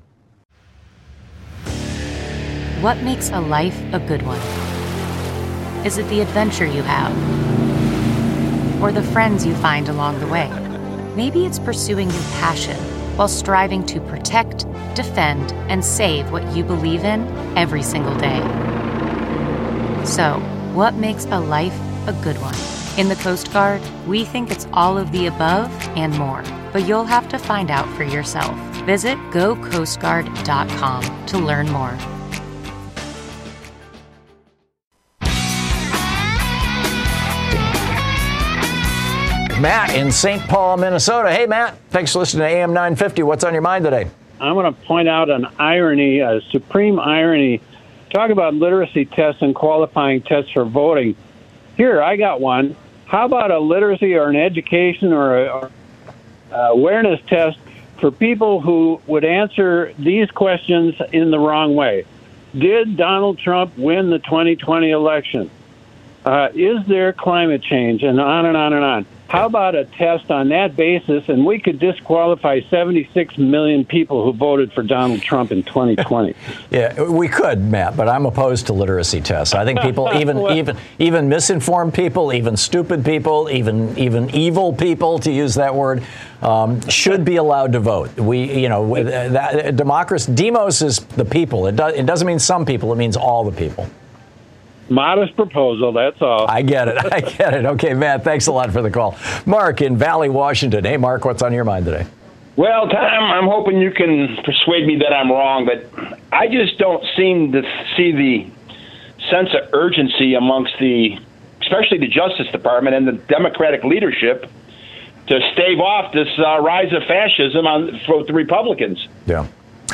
What makes a life a good one? Is it the adventure you have? Or the friends you find along the way? Maybe it's pursuing your passion while striving to protect, defend, and save what you believe in every single day. So, what makes a life a good one? In the Coast Guard, we think it's all of the above and more, but you'll have to find out for yourself. Visit gocoastguard.com to learn more. Matt in St. Paul, Minnesota. Hey, Matt. Thanks for listening to AM 950. What's on your mind today? I want to point out an irony, a supreme irony. Talk about literacy tests and qualifying tests for voting. Here, I got one. How about a literacy or an education or a awareness test for people who would answer these questions in the wrong way? Did Donald Trump win the 2020 election? Is there climate change? And on and on and on. How about a test on that basis, and we could disqualify 76 million people who voted for Donald Trump in 2020? Yeah, we could, Matt, but I'm opposed to literacy tests. I think people, even misinformed people, even stupid people, even evil people, to use that word, should be allowed to vote. Democracy, demos is the people. It doesn't mean some people. It means all the people. Modest proposal, that's all. I get it. Okay, Matt, thanks a lot for the call. Mark in Valley, Washington. Hey, Mark, what's on your mind today? Well, Tom, I'm hoping you can persuade me that I'm wrong, but I just don't seem to see the sense of urgency amongst especially the Justice Department and the Democratic leadership to stave off this rise of fascism for the Republicans. Yeah.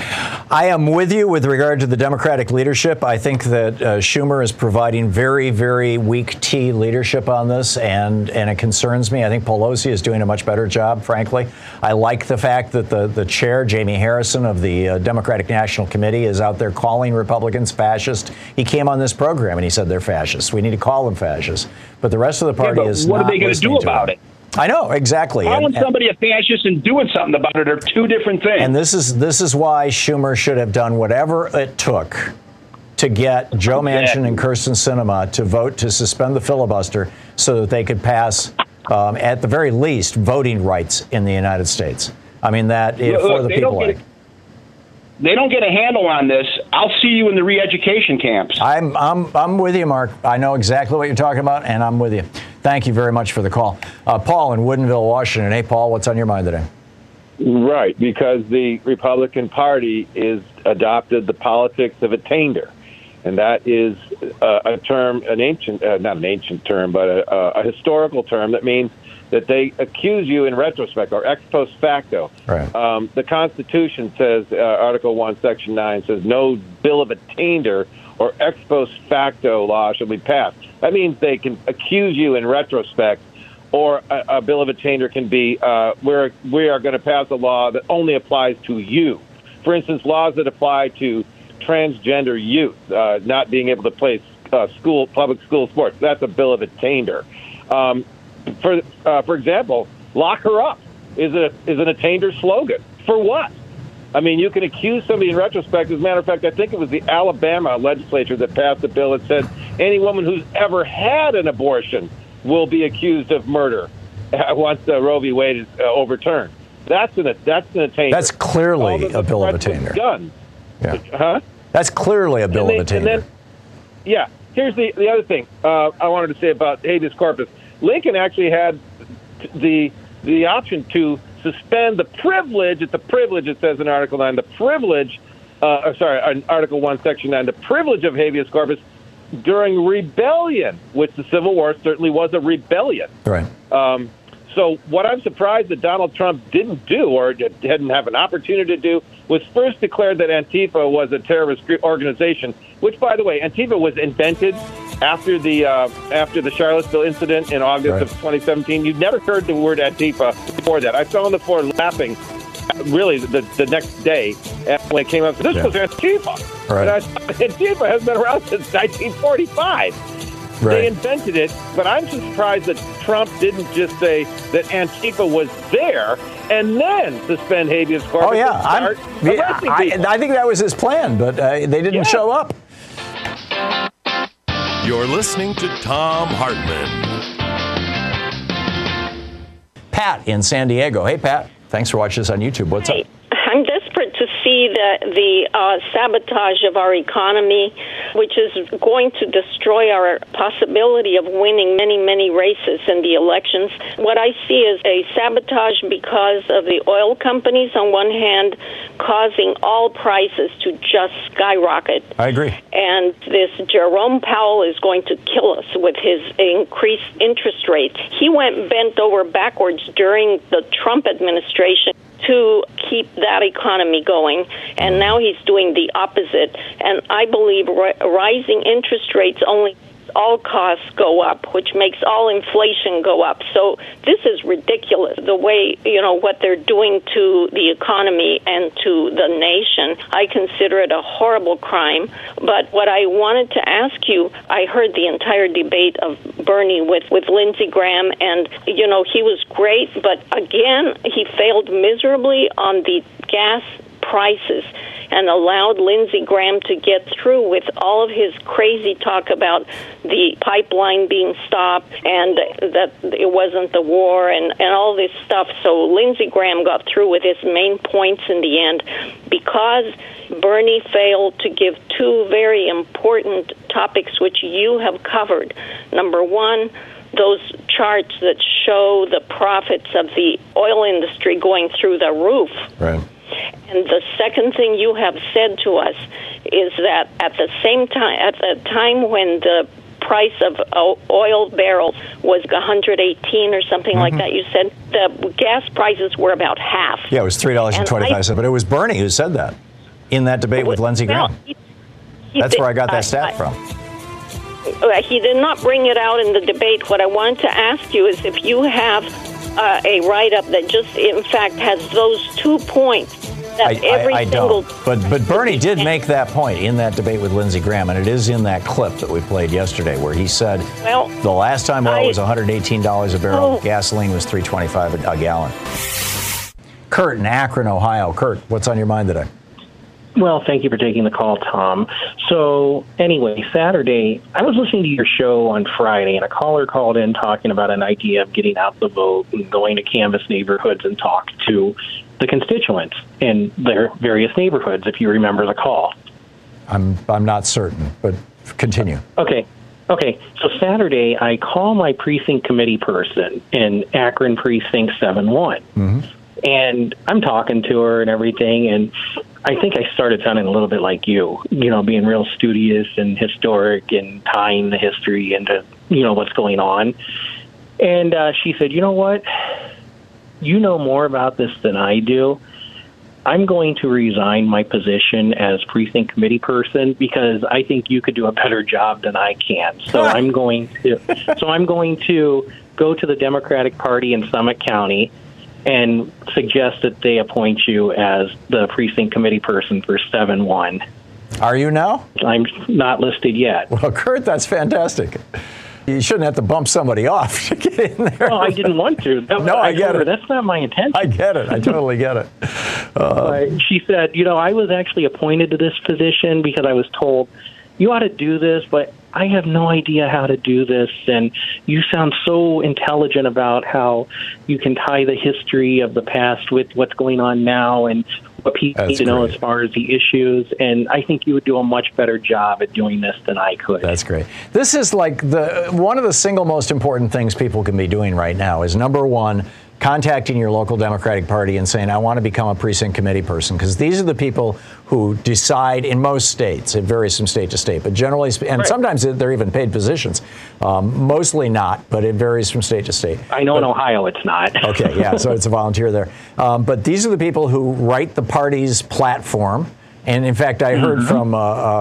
I am with you with regard to the Democratic leadership. I think that Schumer is providing very, very weak tea leadership on this, and it concerns me. I think Pelosi is doing a much better job, frankly. I like the fact that the chair, Jamie Harrison of the Democratic National Committee, is out there calling Republicans fascist. He came on this program and he said they're fascists. We need to call them fascists. But the rest of the party is not. What are they going to do about it? I know, exactly. Calling somebody a fascist and doing something about it are two different things. And this is why Schumer should have done whatever it took to get Joe Manchin and Kyrsten Sinema to vote to suspend the filibuster so that they could pass, at the very least, voting rights in the United States. I mean, that for the people. They don't get a handle on this. I'll see you in the re-education camps. I'm with you, Mark. I know exactly what you're talking about, and I'm with you. Thank you very much for the call. Paul in Woodinville, Washington. Hey, Paul, what's on your mind today? Right, because the Republican Party is adopted the politics of attainder, and that is a term, not an ancient term, but a historical term that means that they accuse you in retrospect or ex post facto. Right. The Constitution says, Article 1, Section 9 says, no bill of attainder or ex post facto law shall be passed. That means they can accuse you in retrospect, or a bill of attainder can be, we are going to pass a law that only applies to you. For instance, laws that apply to transgender youth not being able to play public school sports. That's a bill of attainder. For example, lock her up is an attainder slogan. For what? I mean, you can accuse somebody in retrospect. As a matter of fact, I think it was the Alabama legislature that passed a bill that said any woman who's ever had an abortion will be accused of murder once Roe v. Wade is overturned. That's an attainder. That's clearly a bill of attainder. Done. Yeah. Huh? That's clearly a bill of attainder. Yeah. Here's the other thing I wanted to say about habeas corpus. Lincoln actually had the option to suspend the privilege. It's a privilege, it says in Article 9, the privilege, Article 1, Section 9, the privilege of habeas corpus during rebellion, which the Civil War certainly was a rebellion. Right. So what I'm surprised that Donald Trump didn't do, or didn't have an opportunity to do, was first declare that Antifa was a terrorist organization, which, by the way, Antifa was invented after the Charlottesville incident in August of 2017. You'd never heard the word Antifa before that. I fell on the floor laughing, really, the next day when it came up. This was Antifa. Right. And Antifa has been around since 1945. Right. They invented it, but I'm surprised that Trump didn't just say that Antifa was there and then suspend habeas corpus. Oh, yeah. I think that was his plan, but they didn't show up. You're listening to Thom Hartmann. Pat in San Diego. Hey, Pat. Thanks for watching us on YouTube. What's up? I'm desperate to see the sabotage of our economy, which is going to destroy our possibility of winning many, many races in the elections. What I see is a sabotage because of the oil companies, on one hand, causing all prices to just skyrocket. I agree. And this Jerome Powell is going to kill us with his increased interest rates. He went bent over backwards during the Trump administration to keep that economy going, and now he's doing the opposite. And I believe rising interest rates only all costs go up, which makes all inflation go up. So this is ridiculous, the way, what they're doing to the economy and to the nation. I consider it a horrible crime. But what I wanted to ask you, I heard the entire debate of Bernie with Lindsey Graham, and, he was great, but again, he failed miserably on the gas prices and allowed Lindsey Graham to get through with all of his crazy talk about the pipeline being stopped and that it wasn't the war and all this stuff. So Lindsey Graham got through with his main points in the end because Bernie failed to give two very important topics which you have covered. Number one, those charts that show the profits of the oil industry going through the roof. Right. And the second thing you have said to us is that at the same time, at the time when the price of oil barrel was 118 or something like that, you said the gas prices were about half. Yeah, it was $3.25, but it was Bernie who said that. In that debate with Lindsey Graham. That's where I got that stat from. He did not bring it out in the debate. What I wanted to ask you is if you have a write-up that just, in fact, has those 2 points. I don't. But Bernie did make that point in that debate with Lindsey Graham, and it is in that clip that we played yesterday where he said the last time oil was $118 a barrel, gasoline was $3.25 a gallon. Kurt in Akron, Ohio. Kurt, what's on your mind today? Well, thank you for taking the call, Tom. So anyway, Saturday, I was listening to your show on Friday, and a caller called in talking about an idea of getting out the vote and going to canvass neighborhoods and talk to the constituents in their various neighborhoods, if you remember the call. I'm not certain, but continue. Okay. So Saturday, I call my precinct committee person in Akron Precinct 7-1. Mm-hmm. And I'm talking to her and everything, and I think I started sounding a little bit like you know, being real studious and historic and tying the history into, you know, what's going on. And she said, you know what? You know more about this than I do. I'm going to resign my position as precinct committee person because I think you could do a better job than I can. So I'm going to go to the Democratic Party in Summit County and suggest that they appoint you as the precinct committee person for 7-1. Are you now? I'm not listed yet. Well, Kurt, that's fantastic. You shouldn't have to bump somebody off to get in there. No, I didn't want to. I get it. That's not my intention. I get it. I totally get it. She said, you know, I was actually appointed to this position because I was told, you ought to do this, but I have no idea how to do this, and you sound so intelligent about how you can tie the history of the past with what's going on now and what people need to know as far as the issues, and I think you would do a much better job at doing this than I could. That's great. This is like one of the single most important things people can be doing right now is, number one, contacting your local Democratic Party and saying, I want to become a precinct committee person, because these are the people who decide in most states. It varies from state to state, but generally, and sometimes they're even paid positions. Mostly not, but it varies from state to state. I know in Ohio it's not. Okay, yeah, so it's a volunteer there. But these are the people who write the party's platform. And in fact, I heard from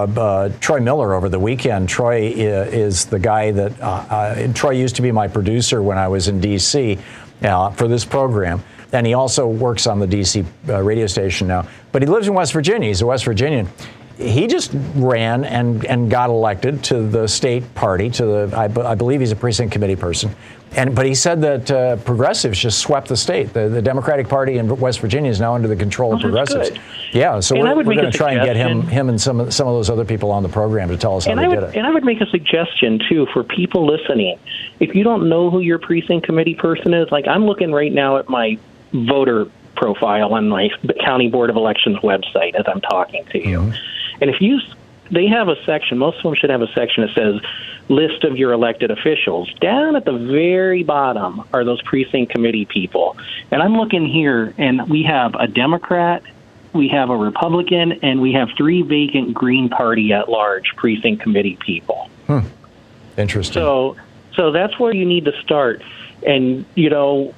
Troy Miller over the weekend. Troy is the guy that Troy used to be my producer when I was in D.C. For this program. And he also works on the D.C. Radio station now. But he lives in West Virginia. He's a West Virginian. He just ran and got elected to the state party. I believe he's a precinct committee person. But he said that progressives just swept the state. The Democratic Party in West Virginia is now under the control of progressives. Good. Yeah, so we're going to try and get him and some of those other people on the program to tell us how they did it. And I would make a suggestion, too, for people listening. If you don't know who your precinct committee person is, like I'm looking right now at my voter profile on my County Board of Elections website as I'm talking to you. And if they have a section, most of them should have a section that says list of your elected officials. Down at the very bottom are those precinct committee people. And I'm looking here, and we have a Democrat, we have a Republican, and we have 3 vacant Green Party at-large precinct committee people. Interesting. So that's where you need to start. And, you know,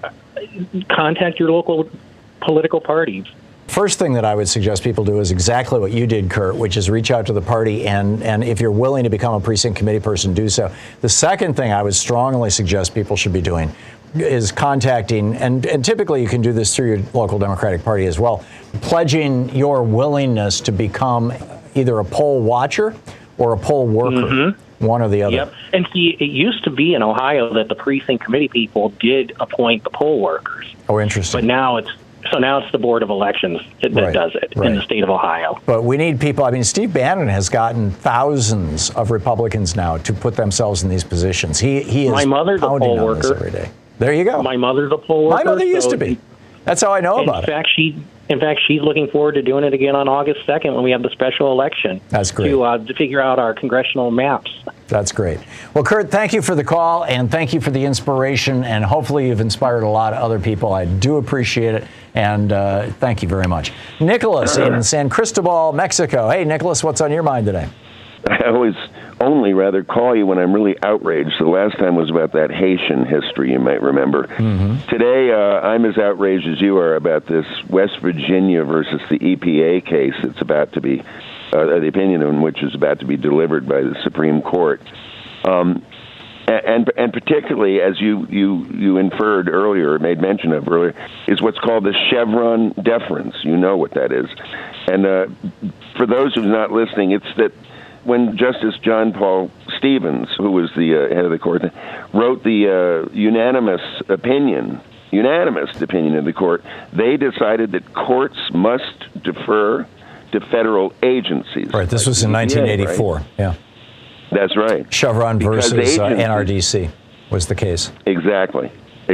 contact your local political parties. First thing that I would suggest people do is exactly what you did, Kurt, which is reach out to the party, and if you're willing to become a precinct committee person, do so. The second thing I would strongly suggest people should be doing is contacting, and typically you can do this through your local Democratic Party as well, pledging your willingness to become either a poll watcher or a poll worker, one or the other. Yep, and it used to be in Ohio that the precinct committee people did appoint the poll workers. Oh, interesting. But now it's the Board of Elections that does it in the state of Ohio. But we need people. I mean, Steve Bannon has gotten thousands of Republicans now to put themselves in these positions. He is my mother's a poll worker every day. There you go. My mother's a poll worker. My mother used to be. That's how I know about it. In fact, she's looking forward to doing it again on August 2nd when we have the special election. That's great. To figure out our congressional maps. That's great. Well, Kurt, thank you for the call, and thank you for the inspiration, and hopefully you've inspired a lot of other people. I do appreciate it, and thank you very much. Nicholas in San Cristobal, Mexico. Hey, Nicholas, what's on your mind today? I was only rather call you when I'm really outraged. The last time was about that Haitian history, you might remember. Today, I'm as outraged as you are about this West Virginia versus the EPA case that's about to be, the opinion on which is about to be delivered by the Supreme Court. And particularly, as you inferred earlier, made mention of earlier, is what's called the Chevron deference. You know what that is. And for those who's not listening, it's that when Justice John Paul Stevens, who was the head of the court, wrote the unanimous opinion of the court, they decided that courts must defer to federal agencies. Right, this was in 1984, right? Yeah. That's right. Chevron versus NRDC was the case. Exactly.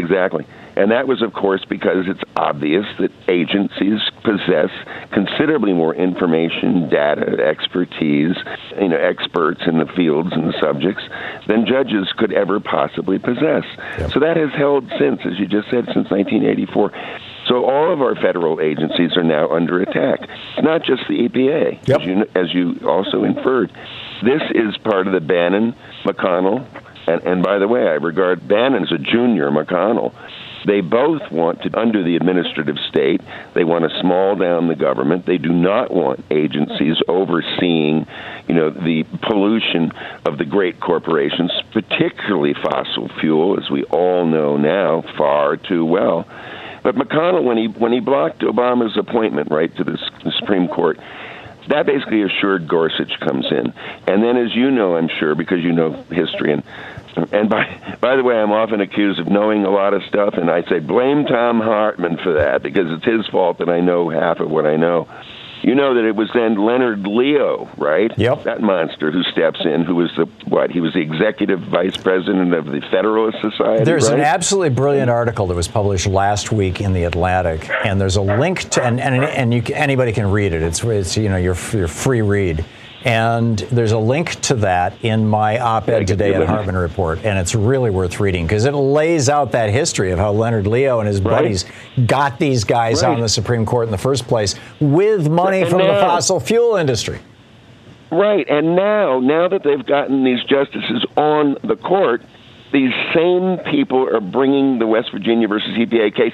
And that was, of course, because it's obvious that agencies possess considerably more information, data, expertise, experts in the fields and the subjects than judges could ever possibly possess. Yep. So that has held since, as you just said, since 1984. So all of our federal agencies are now under attack. It's not just the EPA, as you also inferred. This is part of the Bannon-McConnell, and by the way, I regard Bannon as a junior McConnell. They both want to undo the administrative state. They want to small down the government. They do not want agencies overseeing, the pollution of the great corporations, particularly fossil fuel, as we all know now far too well. But McConnell, when he blocked Obama's appointment, right, to the Supreme Court, that basically assured Gorsuch comes in. And then, as you know, I'm sure, because you know history, and by the way, I'm often accused of knowing a lot of stuff, and I say blame Thom Hartmann for that, because it's his fault that I know half of what I know. You know that it was then Leonard Leo, right? Yep. That monster who steps in, who was he was the executive vice president of the Federalist Society. There's right? an absolutely brilliant article that was published last week in The Atlantic, and there's a link to, and anybody can read it. It's your free read. And there's a link to that in my op-ed today at Hartmann Report, and it's really worth reading because it lays out that history of how Leonard Leo and his buddies got these guys on the Supreme Court in the first place with money from the fossil fuel industry. Right, and now that they've gotten these justices on the court, these same people are bringing the West Virginia versus EPA case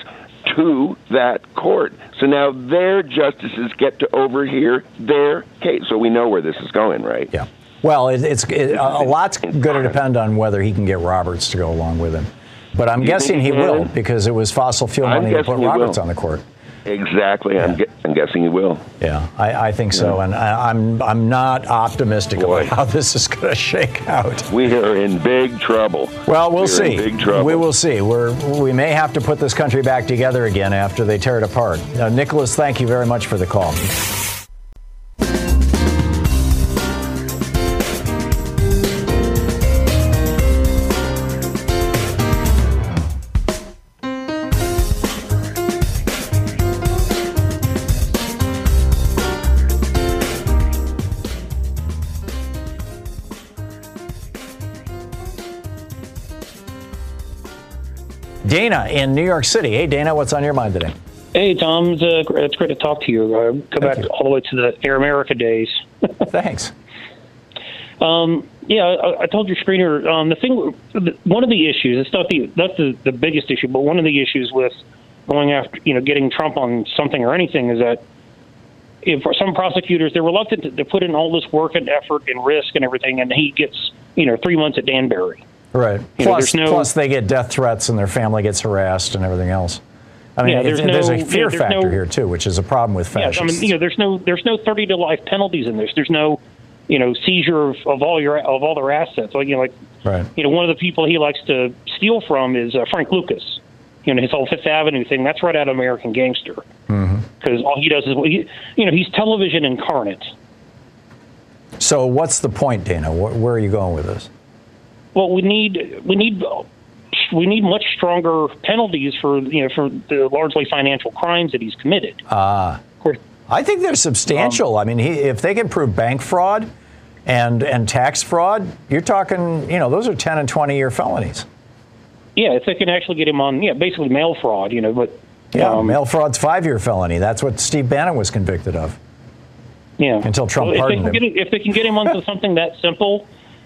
to that court. So now their justices get to overhear their case. So we know where this is going, right? Yeah. Well, a lot's going to depend on whether he can get Roberts to go along with him. But I'm guessing he will, because it was fossil fuel money that put Roberts on the court. Exactly. Yeah. I'm guessing he will. Yeah, I think so. And I'm not optimistic about how this is going to shake out. We are in big trouble. Well, we'll see. In big trouble. We will see. We may have to put this country back together again after they tear it apart. Nicholas, thank you very much for the call. Dana in New York City. Hey, Dana, what's on your mind today? Hey, Tom. It's great to talk to you. Go back all the way to the Air America days. Thanks. I told your screener one of the issues. It's not the biggest issue, but one of the issues with going after getting Trump on something or anything is that for some prosecutors, they're reluctant to put in all this work and effort and risk and everything, and he gets 3 months at Danbury. Right. Plus, they get death threats and their family gets harassed and everything else. I mean, there's a fear factor here too, which is a problem with fascists. Yeah, there's no 30 to life penalties in this. There's no, seizure of all their assets. Right. One of the people he likes to steal from is Frank Lucas. His whole Fifth Avenue thing. That's right out of American Gangster. Because all he does is he's television incarnate. So what's the point, Dana? Where are you going with this? Well, we need much stronger penalties for the largely financial crimes that he's committed. I think they're substantial. I mean, if they can prove bank fraud and tax fraud, you're talking, those are 10 and 20-year felonies. Yeah, if they can actually get him on, basically mail fraud, but... mail fraud's 5-year felony. That's what Steve Bannon was convicted of. Yeah. Until Trump pardoned him. If they can get him onto something that simple,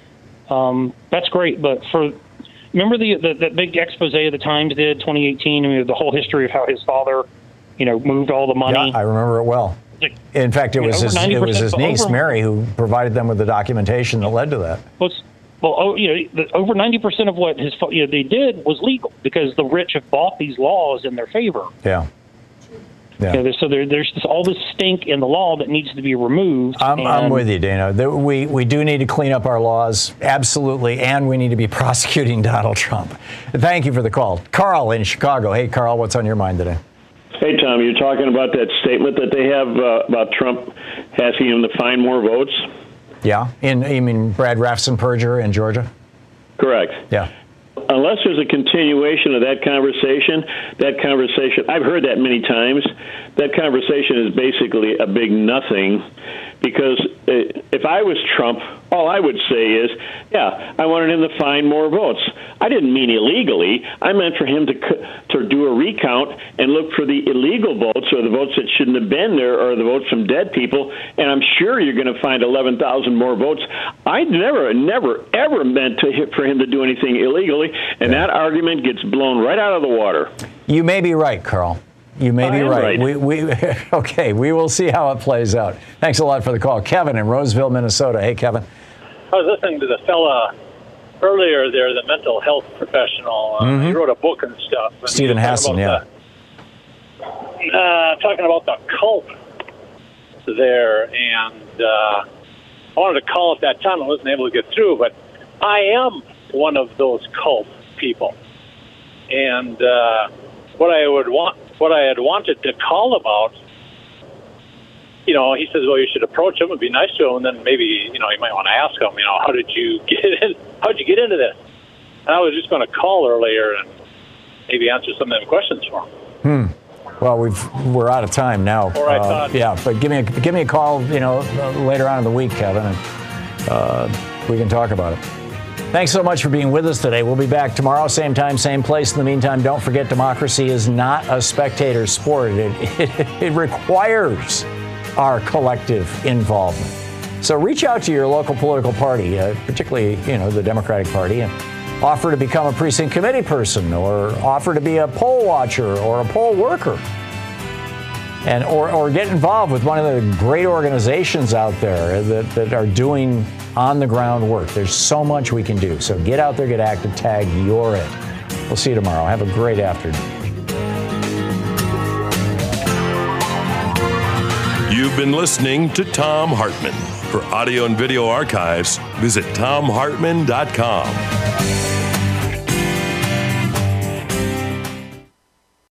That's great. But remember the big expose the Times did 2018, I mean, the whole history of how his father, moved all the money. Yeah, I remember it well. In fact, it was his niece, Mary, who provided them with the documentation that led to that. Over 90% of what they did was legal because the rich have bought these laws in their favor. Yeah. Yeah. So there's all this stink in the law that needs to be removed. I'm with you, Dana. We do need to clean up our laws, absolutely, and we need to be prosecuting Donald Trump. Thank you for the call. Carl in Chicago. Hey, Carl, what's on your mind today? Hey, Tom, you're talking about that statement that they have about Trump asking him to find more votes? Yeah. You mean Brad Raffensperger in Georgia? Correct. Yeah. Unless there's a continuation of that conversation, I've heard that many times, that conversation is basically a big nothing, because if I was Trump, all I would say is, yeah, I wanted him to find more votes. I didn't mean illegally. I meant for him to do a recount and look for the illegal votes, or the votes that shouldn't have been there, or the votes from dead people, and I'm sure you're going to find 11,000 more votes. I never, ever meant for him to do anything illegally, and that argument gets blown right out of the water. You may be right, Carl. You may be right. Okay, we will see how it plays out. Thanks a lot for the call. Kevin in Roseville, Minnesota. Hey, Kevin. I was listening to the fella earlier there, the mental health professional. He wrote a book and stuff. And Stephen Hassan, yeah. Talking about the cult there, and I wanted to call at that time. I wasn't able to get through, but I am one of those cult people. And what I had wanted to call about, he says, well, you should approach him and be nice to him, and then maybe, you might want to ask him, how did you get into this? And I was just going to call earlier and maybe answer some of them questions for him. Well, we're out of time now. All right, yeah, but give me a call, later on in the week, Kevin, and we can talk about it. Thanks so much for being with us today. We'll be back tomorrow, same time, same place. In the meantime, don't forget, democracy is not a spectator sport. It requires our collective involvement. So reach out to your local political party, particularly, the Democratic Party, and offer to become a precinct committee person, or offer to be a poll watcher or a poll worker. And or get involved with one of the great organizations out there that are doing on-the-ground work. There's so much we can do. So get out there, get active, tag, you're it. We'll see you tomorrow. Have a great afternoon. You've been listening to Thom Hartmann. For audio and video archives, visit thomhartmann.com.